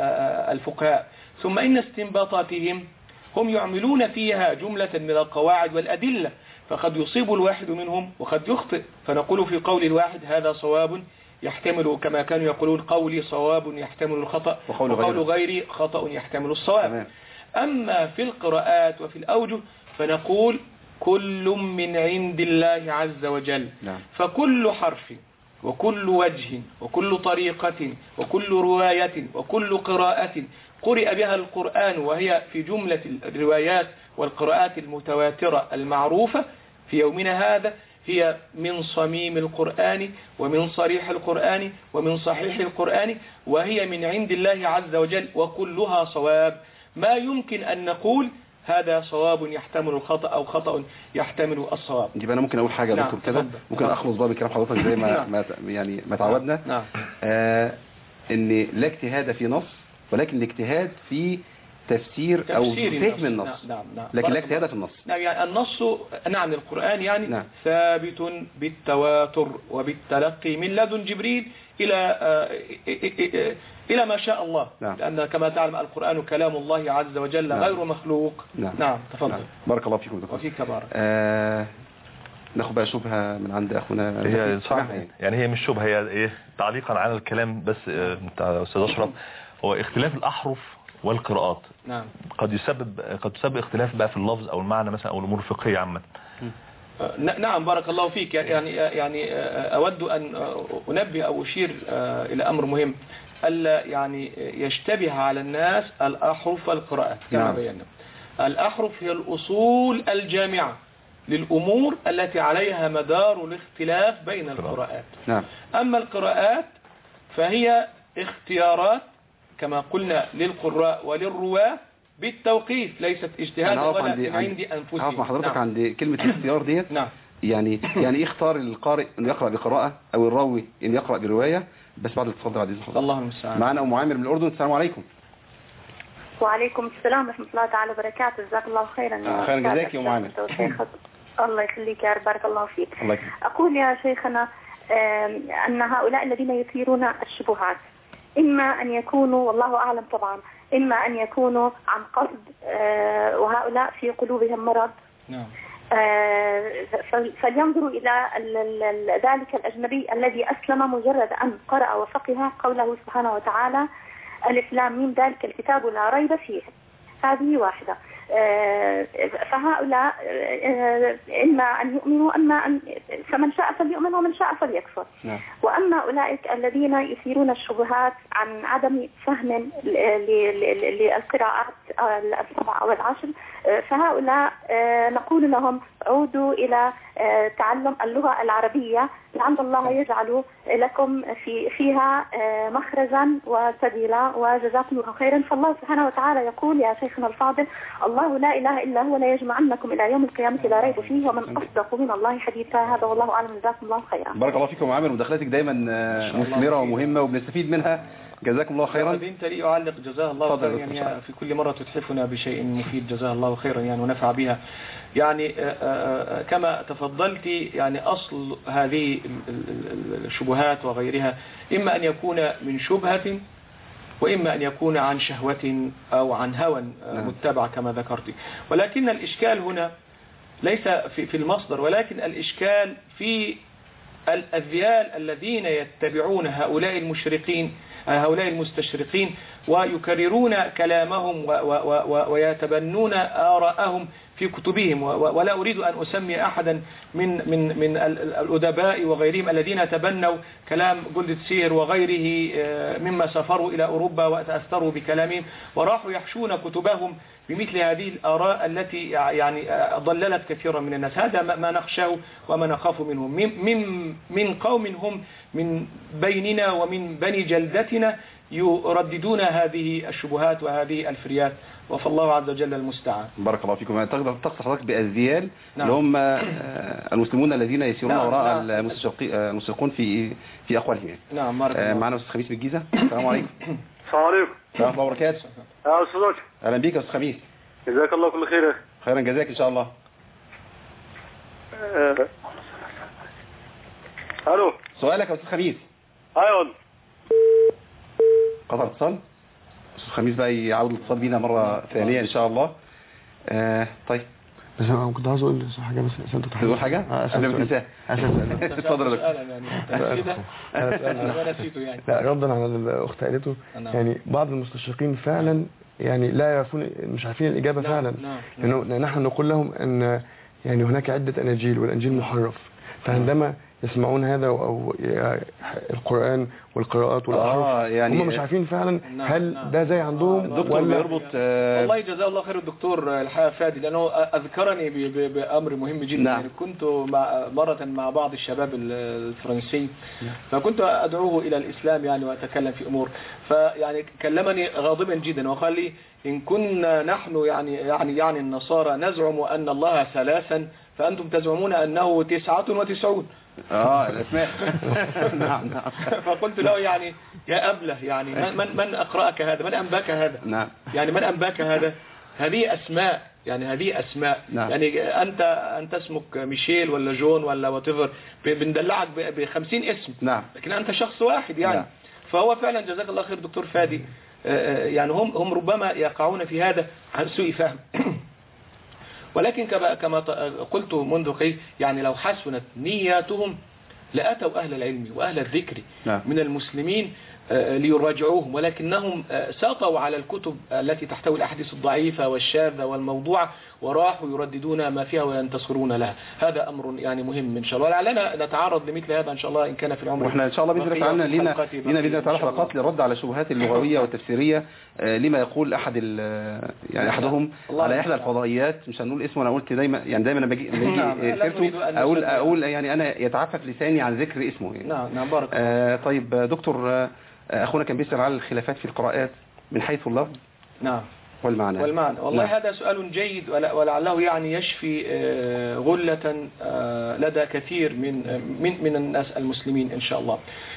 الفقهاء. ثم إن استنباطاتهم هم يعملون فيها جملة من القواعد والأدلة، فقد يصيب الواحد منهم وقد يخطئ، فنقول في قول الواحد هذا صواب يحتمل كما كانوا يقولون قولي صواب يحتمل الخطأ وقول, وقول غيري خطأ يحتمل الصواب. تمام. أما في القراءات وفي الأوجه فنقول كل من عند الله عز وجل. نعم. فكل حرف وكل وجه وكل طريقة وكل رواية وكل قراءة قرئ بها القرآن وهي في جملة الروايات والقراءات المتواترة المعروفة في يومنا هذا هي من صميم القرآن ومن صريح القرآن ومن صحيح القرآن، وهي من عند الله عز وجل وكلها صواب. ما يمكن أن نقول هذا صواب يحتمل الخطأ أو خطأ يحتمل الصواب. يبقى أنا ممكن أقول حاجة يا دكتور كده، ممكن أخلص بقى بكلام حضرتك زي ما, ما يعني ما تعودنا. نعم. آه إن لا اجتهاد في نص، ولكن الاجتهاد في تفسير أو فهم النص. نعم نعم. لكن لا اجتهاد في النص. نعم يعني النص نعم القرآن يعني نعم. ثابت بالتواتر وبالتلقي من لدن جبريل إلى آه إلى ما شاء الله. نعم. لأن كما تعلم القرآن كلام الله عز وجل. نعم. غير مخلوق. نعم, نعم. تفضل. نعم. بارك الله فيكم دكتور. وفيك بارك. آه ناخد بقى شبهة من عند أخونا. هي صح يعني هي مش شبهة، هي إيه تعليقا على الكلام بس بتاع أستاذ أشرف، هو اختلاف الأحرف والقراءات. نعم. قد يسبب قد تسبب اختلاف بقى في اللفظ أو المعنى مثلا أو الأمور الفقهية عامة. نعم بارك الله فيك. يعني يعني أود أن أنبه أو أشير إلى أمر مهم، ألا يعني يشتبه على الناس الأحرف والقراءات كما نعم. بينا. الأحرف هي الأصول الجامعة للأمور التي عليها مدار الاختلاف بين القراءات. نعم. أما القراءات فهي اختيارات كما قلنا للقراء وللرواة بالتوقيف، ليست اجتهادا ولا عندي من عند أنفسهم. هقف مع حضرتك نعم. عند كلمة الاختيار ديت. نعم. يعني يعني ايه اختار القارئ انه يقرأ بقراءة او الراوي انه يقرأ برواية؟ بس بعد الاتصال بعد اذن حضرتك. الله المستعان. معنا ام عامر من الاردن. السلام عليكم. وعليكم السلام ورحمة الله تعالى وبركاته. جزاك الله خيرا. خيرا جزاك يا ام عامر. الله يخليك يا رب، بارك الله فيك. الله يكرمك. أقول يا شيخنا أن هؤلاء الذين يثيرون الشبهات إما أن يكونوا، والله أعلم طبعا، إما أن يكونوا عن قصد وهؤلاء في قلوبهم مرض. نعم. فلينظروا إلى ذلك الأجنبي الذي أسلم مجرد أن قرأ وفقه قوله سبحانه وتعالى ألف لام ميم ذلك الكتاب لا ريب فيه. هذه واحدة. فهؤلاء إما أن يؤمنوا أما أن فمن شاء فليؤمن ومن شاء فليكفر. نعم. وأما أولئك الذين يثيرون الشبهات عن عدم فهم للقراءات السبع أو العشر، فهؤلاء نقول لهم عودوا إلى تعلم اللغة العربية لعل الله يجعل لكم في فيها مخرجا وسبيلا، وجزاكم الله خيرا. فالله سبحانه وتعالى يقول يا شيخنا الفاضل الله لا إله إلا هو لا يجمعنكم إلى يوم القيامة لا ريب فيه ومن أصدق من الله حديثا. هذا والله أعلم. جزاكم الله خيرا. بارك الله فيكم عامر، مداخلتك دايما مثمرة ومهمة وبنستفيد منها. جزاكم الله خيرا. بنت لي أعلق جزاه الله خيرا، يعني في كل مرة تتحفنا بشيء مفيد جزاه الله خيرا يعني ونفع بها. يعني كما تفضلت يعني أصل هذه الشبهات وغيرها إما أن يكون من شبهة وإما أن يكون عن شهوة أو عن هوى متبع كما ذكرت. ولكن الإشكال هنا ليس في المصدر، ولكن الإشكال في الأذيال الذين يتبعون هؤلاء المشرقين هؤلاء المستشرقين ويكررون كلامهم ويتبنون آراءهم في كتبهم. ولا أريد أن أسمي أحدا من من من الأدباء وغيرهم الذين تبنوا كلام جولدتسير وغيره مما سافروا إلى أوروبا وتأثروا بكلامهم وراحوا يحشون كتبهم بمثل هذه الآراء التي يعني ضللت كثيرا من الناس. هذا ما نخشاه وما نخاف منهم من من قوم هم من بيننا ومن بني جلدتنا يرددون هذه الشبهات وهذه الفريات، وفالله عز وجل المستعان. بارك الله فيكم. تقدر تقصد حضرتك بأذيال نعم. اللي هم المسلمون الذين يسيرون نعم. وراء نعم. المستشرقون في في أقوالهم يعني. نعم. بارك الله. معنا أستاذ خميس من الجيزة. السلام عليكم. السلام عليكم. ورحمة الله وبركاته. يا أستاذ. أهلا بك يا أستاذ خميس. جزاك الله كل خير. خيرا جزاك إن شاء الله. أه. ألو. سؤالك يا أستاذ خميس. أيوة. قطع اتصال. أستاذ خميس بقى يعود الاتصال بينا مرة ثانية إن شاء الله. آه طيب. بس أنا كنت عاوز أقول حاجة بس أسألته تحديد. تقول حاجة؟ أنا بتنساها. اتفضل يا دكتور. أنا نسيته يعني. لا ردا على الأخت قالته يعني بعض المستشرقين فعلا يعني لا يعرفون مش عارفين الإجابة فعلا، لأنه نحن نقول لهم أن يعني هناك عدة أناجيل والأنجيل محرف، فعندما يسمعون هذا أو القرآن والقراءات والأحرف آه يعني هم مش عارفين فعلا هل نعم. ده زي عندهم دكتور ولا بيربط. آه والله جزاه الله خير الدكتور الحقيقة فادي، لأنه أذكرني بأمر مهم جدا. نعم. يعني كنت مع مرة مع بعض الشباب الفرنسي فكنت أدعوه إلى الإسلام يعني وأتكلم في أمور، فيعني كلمني غاضبا جدا وقال لي إن كنا نحن يعني يعني يعني النصارى نزعم أن الله ثلاثا فأنتم تزعمون أنه تسعة وتسعون. اه الاسماء. نعم نعم. فقلت له يعني يا أبله يعني من من أقرأك هذا، من أنباك هذا؟ نعم. يعني من أنباك هذا؟ هذه أسماء، يعني هذه أسماء. نعم. يعني أنت أنت اسمك ميشيل ولا جون ولا واتيفر، بندلعك بخمسين اسم. نعم. لكن أنت شخص واحد يعني. نعم. فهو فعلا جزاك الله خير دكتور فادي، يعني هم هم ربما يقعون في هذا عن سوء فهم. ولكن كما قلت منذ قليل يعني لو حسنت نياتهم لأتوا أهل العلم وأهل الذكر نعم. من المسلمين ليراجعوهم، ولكنهم ساطوا على الكتب التي تحتوي الأحاديث الضعيفة والشاذة والموضوعة وراحوا يرددون ما فيها وينتصرون لها. هذا أمر يعني مهم إن شاء الله، لعلنا نتعرض لمثل هذا إن شاء الله إن كان في العمر. وإحنا إن شاء الله بإذن الله تعالى لنا لنا بإذن الله حلقات للرد على الشبهات اللغوية والتفسيرية لما يقول أحد يعني أحدهم على إحدى الفضائيات، مش هنقول اسمه، أنا قلت دايما يعني دايما لما باجي سيرته أقول أقول يعني أنا يتعفف لساني عن ذكر اسمه يعني. نعم نعم. بارك. آه طيب دكتور، أخونا كان بيسأل على الخلافات في القراءات من حيث اللفظ. نعم. والمعنى والمعنى والله نعم. هذا سؤال جيد ولعله يعني يشفي غلة لدى كثير من من من الناس المسلمين إن شاء الله.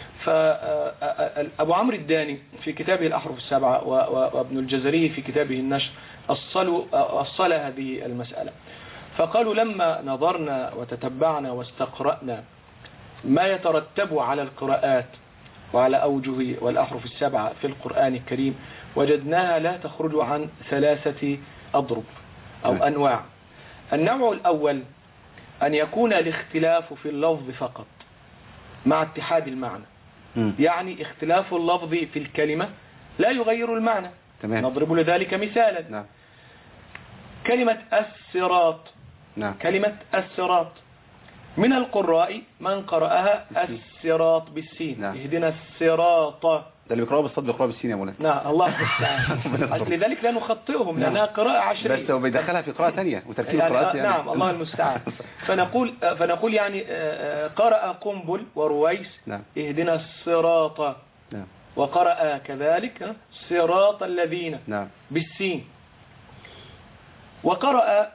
فأبو عمرو الداني في كتابه الأحرف السبعة وابن الجزري في كتابه النشر أصلوا أصل هذه المسألة، فقالوا لما نظرنا وتتبعنا واستقرأنا ما يترتب على القراءات وعلى أوجه والأحرف السبعة في القرآن الكريم وجدناها لا تخرج عن ثلاثة أضرب أو أنواع. النوع الأول أن يكون الاختلاف في اللفظ فقط مع اتحاد المعنى، يعني اختلاف اللفظ في الكلمة لا يغير المعنى. تمام. نضرب لذلك مثالا. نعم. كلمة الصراط. نعم. كلمة الصراط من القراء من قرأها الصراط بالسين. نعم. اهدنا الصراط، ده اللي بيقرأوا بالصاد بيقرأوا بالسين يا مولانا. نعم الله المستعان. لذلك لا نخطئهم لأنها قراءة عشرية، بس هو بيدخلها في قراءة ثانية وترتيب يعني القراءات يعني. نعم الله المستعان. فنقول فنقول يعني قرأ قنبل ورويس نعم. اهدنا الصراط. نعم. وقرأ كذلك صراط الذين نعم. بالسين. وقرأ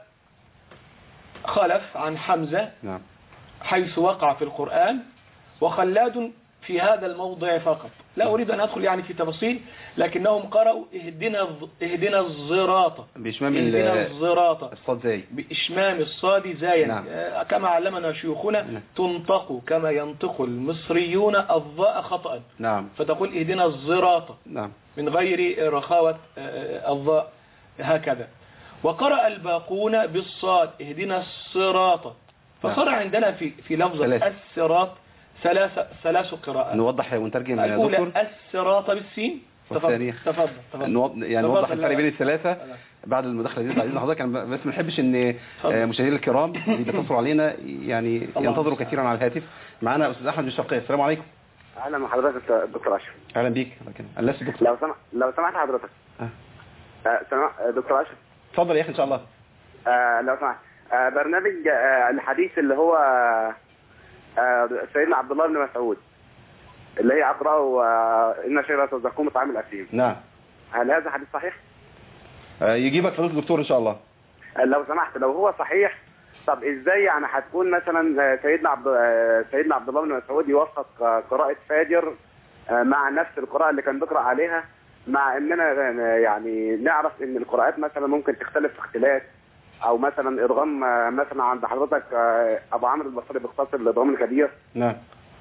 خلف عن حمزة نعم. حيث وقع في القرآن، وخلاد في هذا الموضع فقط. لا أريد أن أدخل يعني في تفاصيل، لكنهم قرأوا اهدنا اهدنا الزراطة بإشمام اهدنا الزراطة الصاد زاي، بإشمام الصاد زايا. نعم. كما علمنا شيوخنا نعم. تنطق كما ينطق المصريون الضاء خطأ. نعم. فتقول اهدنا الزراطة نعم. من غير رخاوة الضاء هكذا. وقرأ الباقون بالصاد اهدنا الصراط. فصار عندنا في في لفظ الصراط ثلاث ثلاث قراءات. نوضح ونترجم يا دكتور. دكتور. الصراط بالسين. تفضل تفضل تفضل. يعني نوضح الفرق بين الثلاثة بعد المداخلة دي. بعد حضرتك انا بس ما نحبش ان مشاهدينا الكرام اللي بيتصلوا علينا يعني ينتظروا كثيرا على الهاتف. معانا استاذ احمد بالشرقية. السلام عليكم. اهلا بحضرتك دكتور اشرف. اهلا بيك. انا لسه دكتور. لو سمح لو سمحت حضرتك. اه سمح دكتور اشرف. اتفضل يا اخي ان شاء الله. آه لو سمحت آه برنامج آه الحديث اللي هو آه سيدنا عبد الله بن مسعود اللي هي اقرأوا آه ان شجرة الزقوم طعام الاثيم. نعم. هل هذا حديث صحيح؟ آه يجيبك فضيلة الدكتور ان شاء الله. آه لو سمحت لو هو صحيح، طب ازاي يعني هتكون مثلا سيدنا عبد آه سيدنا عبد الله بن مسعود يوفق آه قراءة فاجر آه مع نفس القراءة اللي كان بيقرأ عليها، مع اننا يعني نعرف ان القراءات مثلا ممكن تختلف في اختلاف، او مثلا ادغام مثلا عند حضرتك ابو عمرو البصري بيختصر الادغام الكبير. نعم.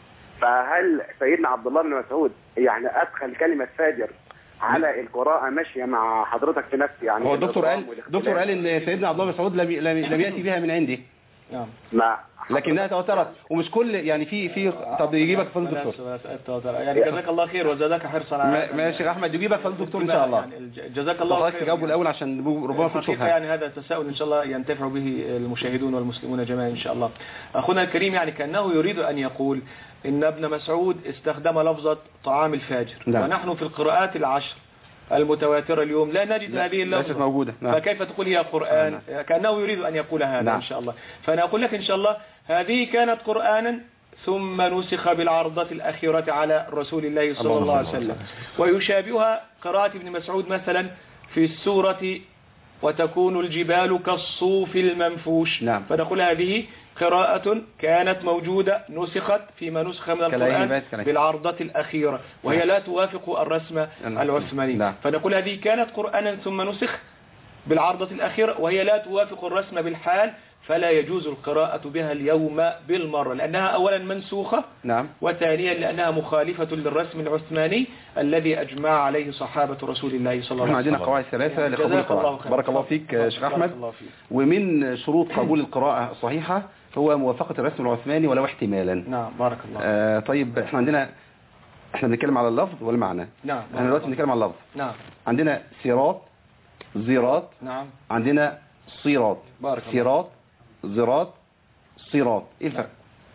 فهل سيدنا عبد الله بن مسعود يعني ادخل كلمه فاجر على القراءه ماشيه مع حضرتك في نفس يعني؟ هو الدكتور قال دكتور قال ان سيدنا عبد الله بن مسعود لم لم ياتي بها من عندي. نعم. ما لكنها تواترت ومش كل يعني في في طب يجيبك فضل الدكتور. يعني جزاك الله خير وزادك حرصا على ماشي يا شيخ احمد يجيبك فضل الدكتور ان شاء الله. يعني جزاك الله خير. تجاوبوا الاول عشان ربما في شبهه. يعني هذا تساؤل ان شاء الله ينتفع به المشاهدون والمسلمون جميعا ان شاء الله. اخونا الكريم يعني كانه يريد ان يقول ان ابن مسعود استخدم لفظه طعام الفاجر. نعم. ونحن في القراءات العشر المتواترة اليوم لا نجد لا هذه اللفظة موجودة. نعم. فكيف تقول هي قرآن؟ نعم. كأنه يريد أن يقول هذا. نعم. إن شاء الله. فأنا أقول لك إن شاء الله هذه كانت قرآنا ثم نسخ بالعرضة الأخيرة على رسول الله صلى الله, الله عليه وسلم. ويشابهها قراءة ابن مسعود مثلا في السورة وتكون الجبال كالصوف المنفوش. نعم. فنقول هذه قراءة كانت موجودة نسخت فيما نسخ من القرآن بالعرضة الأخيرة وهي لا توافق الرسم العثماني. نعم. فنقول هذه كانت قرآنا ثم نسخ بالعرضة الأخيرة وهي لا توافق الرسم بالحال، فلا يجوز القراءة بها اليوم بالمرة لأنها أولا منسوخة. نعم. وثانيا لأنها مخالفة للرسم العثماني الذي أجمع عليه صحابة رسول الله صلى الله عليه وسلم. عندنا قواعد ثلاثة لقبول القراءة. بارك الله فيك شيخ أحمد. ومن شروط قبول القراءة الصحيحة هو موافقة الرسم العثماني ولو احتمالا. نعم بارك الله. آه طيب احنا عندنا احنا بنتكلم على اللفظ والمعنى. نعم. احنا دلوقتي بنتكلم على اللفظ. نعم. عندنا صراط زراط. نعم. عندنا صراط. بارك الله. صراط زراط صراط. ايه الفرق؟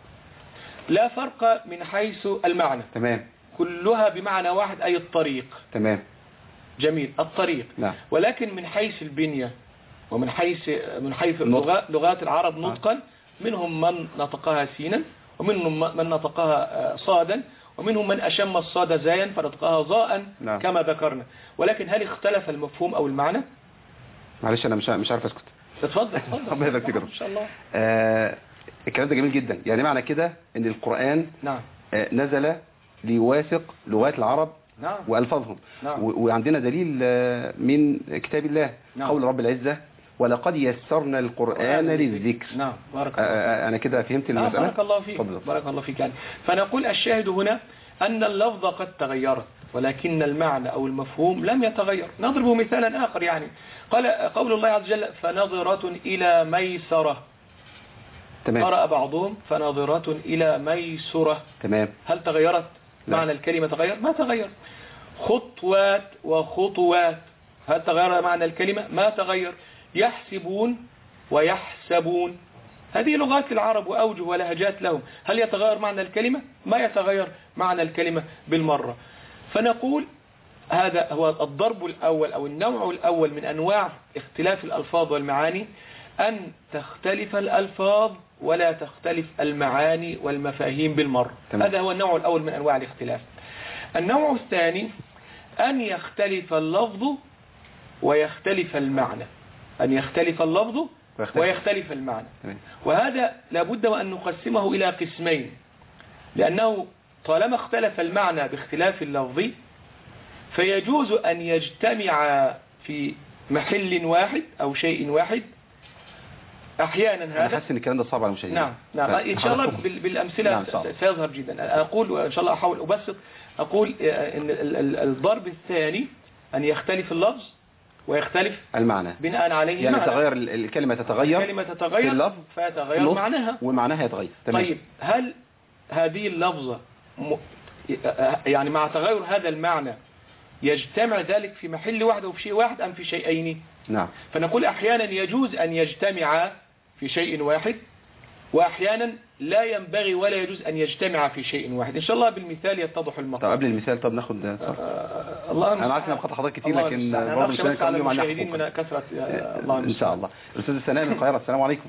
لا فرق من حيث المعنى. تمام. كلها بمعنى واحد أي الطريق. تمام. جميل الطريق. نعم. ولكن من حيث البنية ومن حيث من حيث لغات العرب نطقا منهم من نطقها سينا ومنهم من نطقها صادا ومنهم من أشم الصاد زايا فنطقها ظاء. نعم. كما ذكرنا. ولكن هل اختلف المفهوم أو المعنى؟ معلش انا مش مش عارف اسكت. اتفضل اتفضل. ربنا يبارك فيك ان شاء الله. آه الكلام ده جميل جدا. يعني معنى كده ان القرآن نعم آه نزل ليوافق لغات العرب نعم والفاظهم. نعم. وعندنا دليل آه من كتاب الله. نعم. قول رب العزة ولقد يسرنا القرآن للذكر. نعم بارك الله. آه انا كده فهمت المسألة. بارك الله فيك. فضل. بارك الله فيك. يعني فنقول الشاهد هنا أن اللفظ قد تغيرت ولكن المعنى أو المفهوم لم يتغير. نضرب مثالا آخر. يعني قال قول الله عز وجل فنظرة إلى ميسرة. تمام. قرأ بعضهم فنظرة إلى ميسرة. تمام. هل تغيرت؟ لا. معنى الكلمة تغير؟ ما تغير. خطوات وخطوات هل تغير معنى الكلمة؟ ما تغير. يحسبون ويحسبون هذه لغات العرب وأوجه ولهجات لهم. هل يتغير معنى الكلمة؟ ما يتغير معنى الكلمة بالمرة. فنقول هذا هو الضرب الأول أو النوع الأول من أنواع اختلاف الألفاظ والمعاني، أن تختلف الألفاظ ولا تختلف المعاني والمفاهيم بالمرة. تمام. هذا هو النوع الأول من أنواع الاختلاف. النوع الثاني أن يختلف اللفظ ويختلف المعنى. أن يختلف اللفظ ويختلف, ويختلف المعنى. تمام. وهذا لابد وأن نقسمه إلى قسمين، لأنه طالما اختلف المعنى باختلاف اللفظ فيجوز أن يجتمع في محل واحد أو شيء واحد أحيانا. هذا أنا حاسس إن الكلام ده صعب على المشاهدين. نعم نعم إن شاء الله بالأمثلة نعم سيظهر جدا. أقول وإن شاء الله أحاول أبسط. أقول إن الضرب الثاني أن يختلف اللفظ ويختلف المعنى بناء عليه يعني المعنى. تغير الكلمة تتغير الكلمة تتغير في اللفظ فيتغير معناها ومعناها يتغير. تمام. طيب هل هذه اللفظة م... يعني مع تغير هذا المعنى يجتمع ذلك في محل واحد أو في شيء واحد أم في شيئين؟ نعم. فنقول أحيانا يجوز أن يجتمع في شيء واحد وأحيانا لا ينبغي ولا يجوز أن يجتمع في شيء واحد. إن شاء الله بالمثال يتضح المقام. طب قبل المثال طب ناخد آه الله أنا عارف إن بخطى حضرتك كتير الله لكن برضه مش هنسأل على المشاهدين من كثرة الله إن شاء الله. الأستاذ سناء من القاهرة. السلام عليكم.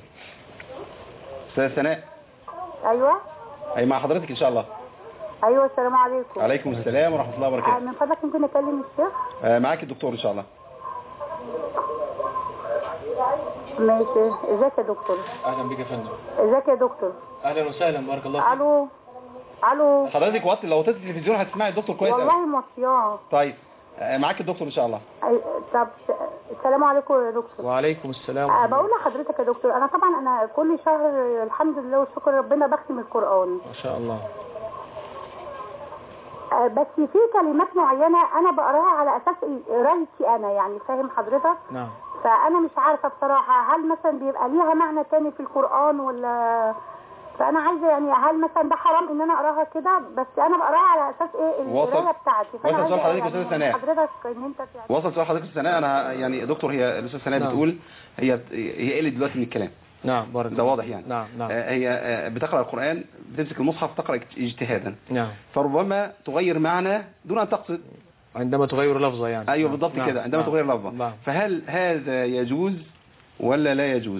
أستاذ سناء. أيوة. أي مع حضرتك إن شاء الله. أيوة السلام عليكم. عليكم السلام ورحمة الله وبركاته. من فضلك ممكن أكلم الشيخ؟ آه معاك الدكتور إن شاء الله. ماشي. ازيك يا دكتور؟ اهلا بك يا فندم. ازيك يا دكتور؟ اهلا وسهلا بارك الله فيك. الو الو حضرتك وطي لو وطيت التلفزيون هتسمعي الدكتور كويس. والله موطياه. طيب معاك الدكتور ان شاء الله. طب السلام عليكم يا دكتور. وعليكم السلام. أه بقول لحضرتك يا دكتور انا طبعا انا كل شهر الحمد لله والشكر ربنا بختم القرآن ما شاء الله. أه بس في كلمات معينة انا بقراها على اساس قرايتي انا يعني فاهم حضرتك؟ نعم. فانا مش عارفة بصراحة هل مثلا بيبقى ليها معنى تاني في القرآن ولا فانا عايزه يعني هل مثلا ده حرام ان انا اقراها كده بس انا بقراها على اساس ايه القرايه بتاعتي. وصل سؤال حضرتك يا استاذه سناء. حضرتك ان انت يعني وصل سؤال حضرتك يا استاذه سناء. انا يعني دكتور هي الاستاذه سناء نعم. بتقول هي هي قلت دلوقتي من الكلام. نعم بارك ده واضح يعني. نعم نعم. هي بتقرا القران بتمسك المصحف تقرا اجتهادا. نعم. فربما تغير معنى دون ان تقصد. عندما تغير لفظه يعني. ايوه بالضبط نعم. كده عندما نعم. تغير لفظه. نعم. فهل هذا يجوز ولا لا يجوز؟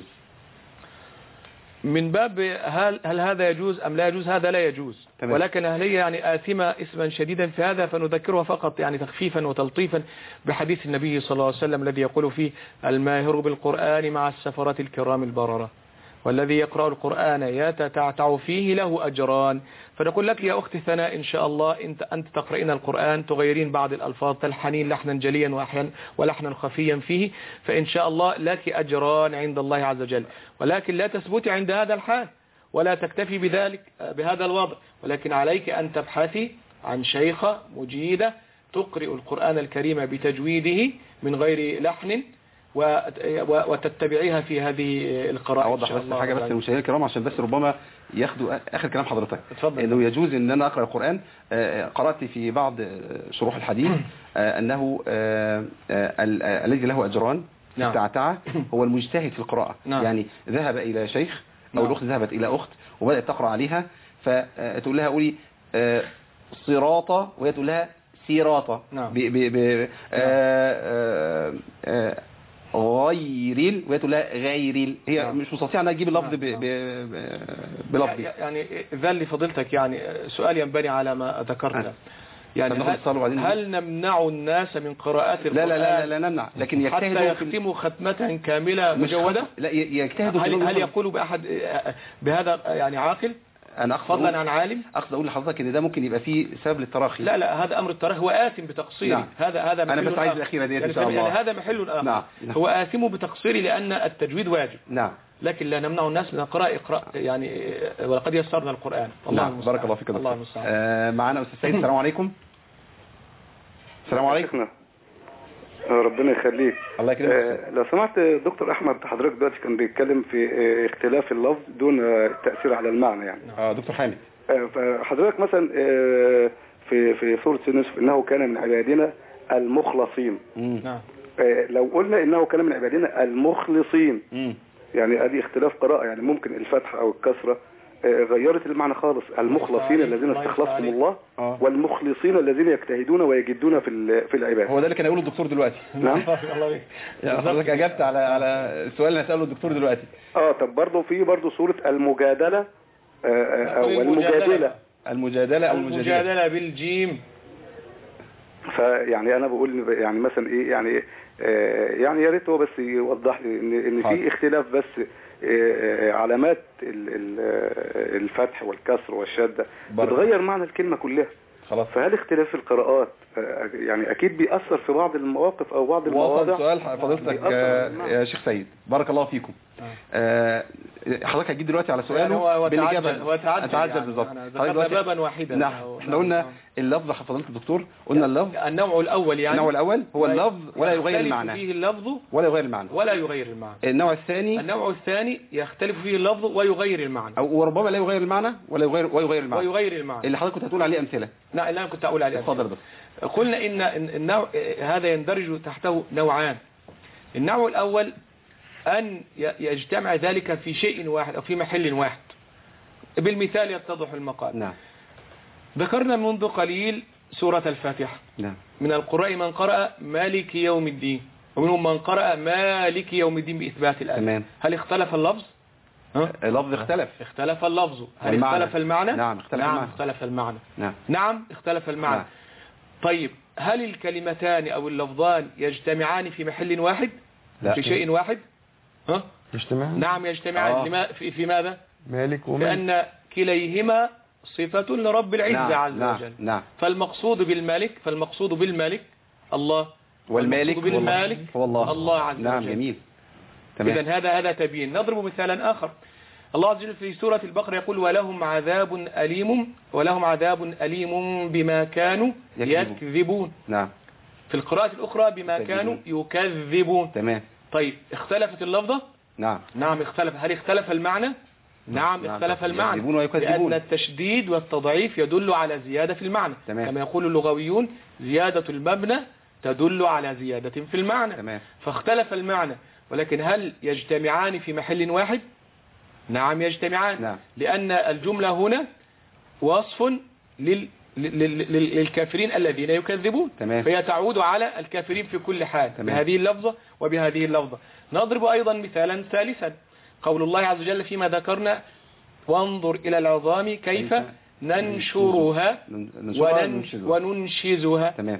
من باب هل هل هذا يجوز ام لا يجوز؟ هذا لا يجوز. تمام. ولكن هل هي يعني آثمة اسما شديدا في هذا؟ فنذكرها فقط يعني تخفيفا وتلطيفا بحديث النبي صلى الله عليه وسلم الذي يقول فيه الماهر بالقرآن مع السفرة الكرام البررة والذي يقرأ القرآن يتتعتع فيه له أجران. فنقول لك يا أختي ثناء إن شاء الله أنت أنت تقرأين القرآن تغيرين بعض الألفاظ تلحنين لحنا جليا وأحيانا ولحنا خفيا فيه فإن شاء الله لك أجران عند الله عز وجل. ولكن لا تثبتي عند هذا الحال ولا تكتفي بذلك بهذا الوضع ولكن عليك أن تبحثي عن شيخة مجيدة تقرأ القرآن الكريم بتجويده من غير لحن وتتبعيها في هذه القراءة. اوضح بس حاجه بس للمشاهدين الكرام عشان بس ربما ياخدوا اخر كلام حضرتك. اتفضل. انه يجوز ان انا اقرا القران. قرات في بعض شروح الحديث انه الذي له اجران نعم. التعتعه هو المجتهد في القراءه. نعم. يعني ذهب الى شيخ او نعم. الاخت ذهبت الى اخت وبدات تقرا عليها فتقول لها قولي صراطه وهي تقول لها سيراطه. نعم. ب ب ب غير ال وهي تقول لها غير ال هي نعم. مش مستطيعه انها تجيب اللفظ نعم. بلفظ يعني ذا لفضيلتك يعني سؤال ينبني على ما ذكرت. يعني هل, هل نمنع الناس من قراءات القرآن؟ لا لا لا لا نمنع، لكن يجتهدوا حتى يختموا ختمة كاملة مجودة. لا يجتهدوا. هل, هل يقولوا بأحد بهذا يعني عاقل؟ أنا فضلا عن عالم. أقصد أقول لحضرتك إن ده ممكن يبقى فيه سبب للتراخي. لا لا هذا أمر التراخي، هو آثم بتقصيري. نعم. هذا هذا أنا بس عايز الأخيرة دي يعني إن شاء الله. يعني هذا محل آخر. نعم. نعم. هو آثم بتقصيري لأن التجويد واجب. نعم. لكن لا نمنع الناس من القراءة اقراء يعني، ولقد يسرنا القرآن. الله نعم. بارك الله فيك. الله المستعان. آه معنا أستاذ سيد. السلام عليكم. السلام عليكم. ربنا يخليك. الله يكرمك. آه لو سمحت دكتور احمد، حضرتك دلوقتي كان بيتكلم في آه اختلاف اللفظ دون آه التاثير على المعنى يعني. اه دكتور حامد. آه فحضرتك مثلا آه في في سوره يوسف انه كان من عبادنا المخلصين. نعم. آه لو قلنا انه كان من عبادنا المخلصين، امم يعني ادي اختلاف قراءه، يعني ممكن الفتحه او الكسره غيرت المعنى خالص. المخلصين الذين استخلصهم الله آه. والمخلصين الذين يجتهدون ويجدون في في العباده. هو ده اللي كان يقوله الدكتور دلوقتي. نعم. يعني حضرتك اجبت على على السؤال اللي هساله الدكتور دلوقتي. اه طب برضه في برضه سوره المجادله او المجادله المجادله او المجادله بالجيم. فيعني انا بقول يعني مثلا ايه يعني آه يعني يا ريت هو بس يوضح لي ان ان في اختلاف بس علامات الفتح والكسر والشدة بتغير معنى الكلمة كلها. خلاص. فهل اختلاف القراءات يعني اكيد بيأثر في بعض المواقف او بعض المواضع؟ وصل سؤال فضيلتك يا شيخ سيد، بارك الله فيكم. آه حضرتك هتجيب دلوقتي على سؤاله بالاجابه. اتعجل بالظبط. حضرتك بابا واحدا. نعم. احنا قلنا اللفظ فضيلة الدكتور، قلنا اللفظ النوع الاول يعني النوع الاول هو اللفظ ولا يغير المعنى. فيه اللفظ ولا يغير المعنى. ولا يغير المعنى. النوع الثاني النوع الثاني يختلف فيه اللفظ ويغير المعنى، او وربما لا يغير المعنى ولا يغير ويغير المعنى. ويغير المعنى اللي حضرتك كنت هتقول عليه امثله. لا اللي انا كنت اقول عليه اتفضل بس. قلنا ان النوع هذا يندرج تحته نوعان. النوع الاول أن يجتمع ذلك في شيء واحد أو في محل واحد. بالمثال يتضح المقال. نعم. ذكرنا منذ قليل سورة الفاتحة. نعم. من القراء من قرأ مالك يوم الدين، ومنهم من قرأ مالك يوم الدين بإثبات الألف. تمام. هل اختلف اللفظ؟ ها؟ اللفظ اختلف. اختلف اللفظ. هل والمعنى. اختلف المعنى؟ نعم اختلف نعم المعنى. اختلف المعنى. نعم. نعم اختلف المعنى. نعم. طيب هل الكلمتان أو اللفظان يجتمعان في محل واحد؟ لا. في شيء واحد؟ ها؟ يجتمعان؟ نعم يجتمعان. آه. لما في, في ماذا؟ مالك ومالك. لأن كليهما صفة لرب العزة. نعم. عز نعم. وجل. نعم. فالمقصود بالمالك فالمقصود بالمالك الله، والمالك بالمالك هو الله. الله عز نعم. وجل. جميل. تمام. إذن هذا هذا تبيين. نضرب مثالا آخر. الله عز وجل في سورة البقرة يقول ولهم عذاب أليم ولهم عذاب أليم بما كانوا يكذبون. يكذبون. نعم. في القراءة الأخرى بما كانوا يكذبون. تمام. طيب اختلفت اللفظة؟ نعم. نعم اختلف. هل اختلف المعنى؟ نعم, نعم اختلف المعنى. يكذبون ويكذبون. لأن التشديد والتضعيف يدل على زيادة في المعنى. تمام. كما يقول اللغويون زيادة المبنى تدل على زيادة في المعنى. تمام. فاختلف المعنى، ولكن هل يجتمعان في محل واحد؟ نعم يجتمعان. نعم. لأن الجملة هنا وصف لل للكافرين الذين يكذبون. تمام. فهي تعود على الكافرين في كل حال. تمام. بهذه اللفظة وبهذه اللفظة. نضرب أيضا مثالا ثالثا. قول الله عز وجل فيما ذكرنا وانظر إلى العظام كيف ننشرها وننشزها. تمام.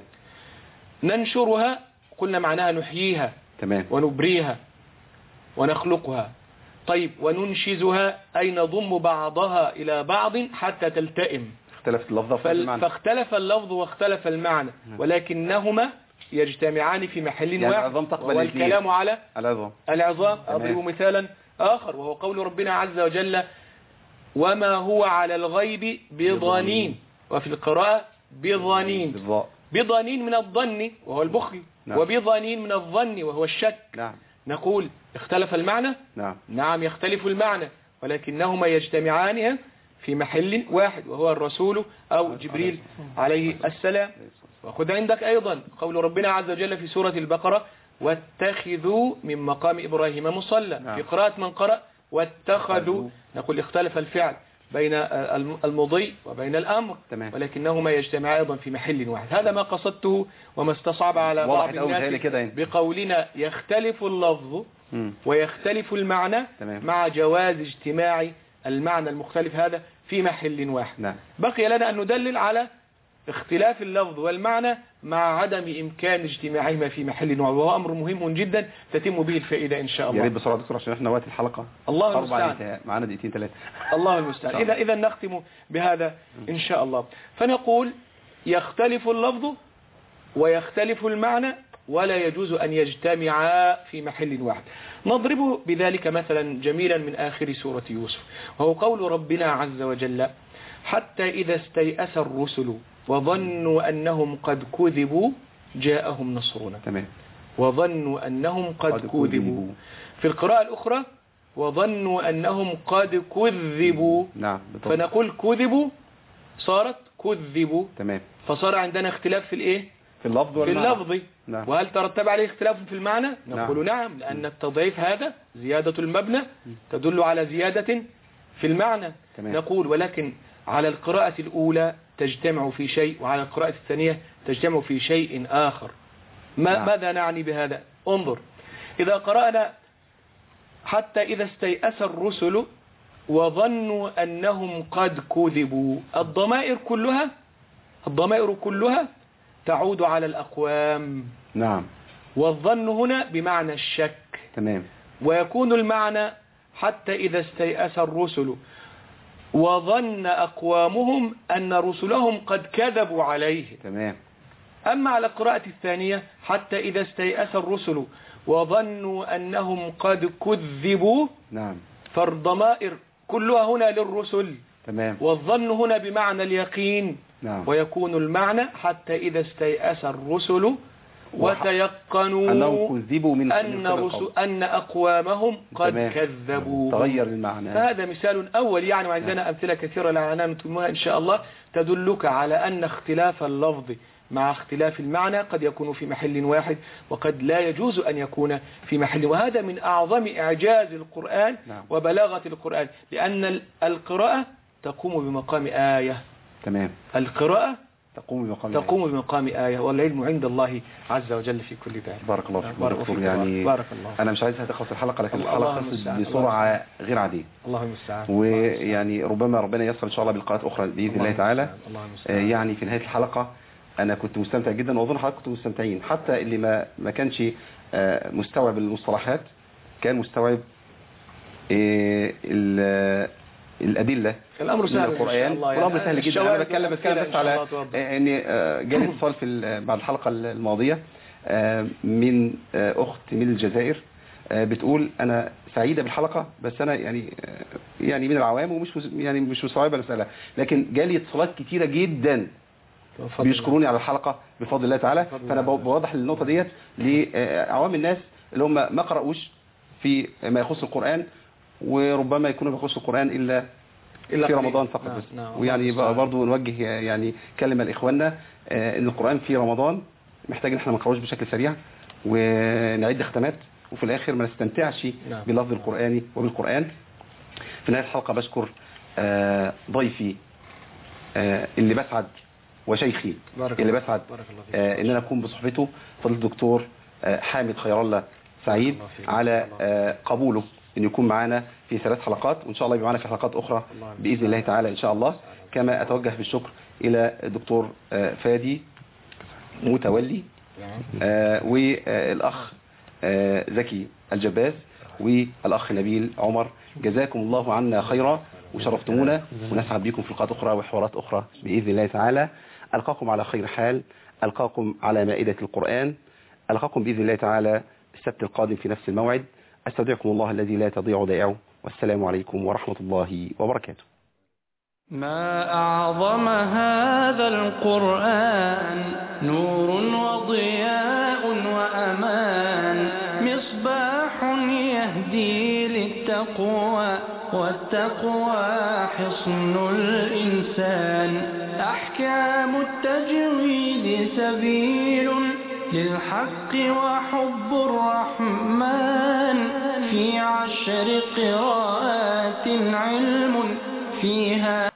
ننشرها قلنا معناها نحييها. تمام. ونبريها ونخلقها. طيب وننشزها أي نضم بعضها إلى بعض حتى تلتئم. اختلفت اللفظ فال... فاختلف اللفظ واختلف المعنى، ولكنهما يجتمعان في محل يعني واحد. العظام تقبل والكلام على العظام. العظام. أضرب مثالا آخر وهو قول ربنا عز وجل وما هو على الغيب بضنين، وفي القراءة بضنين. بضنين من الظن وهو البخل. نعم. وبضنين من الظن وهو الشك. نعم. نقول اختلف المعنى؟ نعم. نعم يختلف المعنى، ولكنهما يجتمعان في محل واحد وهو الرسول أو جبريل عليه السلام. وخذ عندك أيضا قول ربنا عز وجل في سورة البقرة واتخذوا من مقام إبراهيم مصلى. نعم. في قراءة من قرأ واتخذوا نقول اختلف الفعل بين المضي وبين الأمر. تمام. ولكنهما يجتمعان أيضا في محل واحد. هذا ما قصدته وما استصعب على بعض الناس بقولنا يختلف اللفظ م. ويختلف المعنى. تمام. مع جواز اجتماع المعنى المختلف هذا في محل واحد. نعم. بقي لنا أن ندلل على اختلاف اللفظ والمعنى مع عدم إمكان اجتماعهما في محل واحد، وهو أمر مهم جدا تتم به الفائدة إن شاء الله. يا ريت بسرعة دكتور عشان احنا وقت الحلقة الله المستعان، معنا دقيقتين ثلاثة. الله المستعان. إذا إذا نختم بهذا إن شاء الله. فنقول يختلف اللفظ ويختلف المعنى ولا يجوز أن يجتمعا في محل واحد. نضرب بذلك مثلا جميلا من آخر سورة يوسف، وهو قول ربنا عز وجل: حتى إذا استيأس الرسل وظنوا أنهم قد كذبوا جاءهم نصرنا. تمام. وظنوا أنهم قد كذبوا. في القراءة الأخرى وظنوا أنهم قد كذبوا. نعم. فنقول كذبوا صارت كذبوا. تمام. فصار عندنا اختلاف في الإيه؟ في اللفظ في اللفظ. نعم. وهل ترتب عليه اختلاف في المعنى؟ نقول نعم, نعم، لأن التضعيف هذا زيادة المبنى تدل على زيادة في المعنى. تمام. نقول ولكن على القراءة الأولى تجتمع في شيء، وعلى القراءة الثانية تجتمع في شيء آخر. ما نعم. ماذا نعني بهذا؟ انظر، إذا قرأنا حتى إذا استيأس الرسل وظنوا أنهم قد كذبوا، الضمائر كلها الضمائر كلها تعود على الأقوام. نعم. والظن هنا بمعنى الشك. تمام. ويكون المعنى حتى إذا استيأس الرسل وظن أقوامهم أن رسلهم قد كذبوا عليه. تمام. أما على القراءة الثانية حتى إذا استيأس الرسل وظنوا أنهم قد كذبوا. نعم. فالضمائر كلها هنا للرسل. تمام. والظن هنا بمعنى اليقين. نعم. ويكون المعنى حتى إذا استيأس الرسل وتيقنوا أنهم كذبوا من أن, رسل أن أقوامهم قد تمام. كذبوا. تغير المعنى. فهذا مثال أول يعني، وعندنا أمثلة كثيرة لا نتمها إن شاء الله تدلك على أن اختلاف اللفظ مع اختلاف المعنى قد يكون في محل واحد وقد لا يجوز أن يكون في محل، وهذا من أعظم إعجاز القرآن نعم. وبلاغة القرآن، لأن القراءة تقوم بمقام آية. تمام. القراءة تقوم بمقام تقوم آية. بمقام آية، والعلم عند الله عز وجل في كل ذلك. بارك الله فيك بارك دكتور. فيك. يعني بارك الله. أنا مش عايزها تخلص الحلقة، لكن الحلقة خلصت بسرعة غير عادية. الله المستعان. ويعني ربما ربنا ييسر إن شاء الله بلقاءات أخرى بإذن الله, الله تعالى. الله يعني في نهاية الحلقة أنا كنت مستمتع جدا، وأظن حضرتك كنتوا مستمتعين، حتى اللي ما ما كانش مستوعب المصطلحات كان مستوعب الأدلة. الأمر سهل القرآن والأمر سهل جدا. أنا بتكلم بتكلم بس على إني جالي اتصال في بعد الحلقة الماضية من أخت من الجزائر بتقول أنا سعيدة بالحلقة، بس أنا يعني يعني من العوام ومش يعني مش مستوعبة المسألة، لكن جالي اتصالات كتيرة جدا بيشكروني على الحلقة بفضل الله تعالى. فأنا بوضح النقطة ديت لعوام الناس اللي هم ما قرأوش في ما يخص القرآن، وربما يكونوا ما يخص القرآن إلا في رمضان فقط. بس ويعني برضو نوجه يعني كلمة لإخواننا إن القرآن في رمضان محتاج إن احنا ما نقرأوش بشكل سريع ونعد ختمات، وفي الآخر ما نستمتعش باللفظ القرآني وبالقرآن. في نهاية الحلقة بشكر ضيفي اللي بسعد وشيخي اللي بسعد آه ان انا اكون بصحبته، فضل الدكتور آه حامد خير الله سعيد على آه قبوله ان يكون معنا في ثلاث حلقات، وان شاء الله يبقى معنا في حلقات اخرى باذن الله تعالى ان شاء الله. كما اتوجه بالشكر الى الدكتور آه فادي متولي آه والاخ آه زكي الجباز والاخ نبيل عمر، جزاكم الله عنا خيرا وشرفتمونا، ونسعد بكم في لقاءات أخرى وحوارات أخرى بإذن الله تعالى. ألقاكم على خير حال، ألقاكم على مائدة القرآن، ألقاكم بإذن الله تعالى السبت القادم في نفس الموعد. أستودعكم الله الذي لا تضيع ودائعه، والسلام عليكم ورحمة الله وبركاته. ما أعظم هذا القرآن، نور وضياء وأمان، مصباح يهدي للتقوى، والتقوى حصن الإنسان. أحكام التجويد سبيل للحق وحب الرحمن، في عشر قراءات علم فيها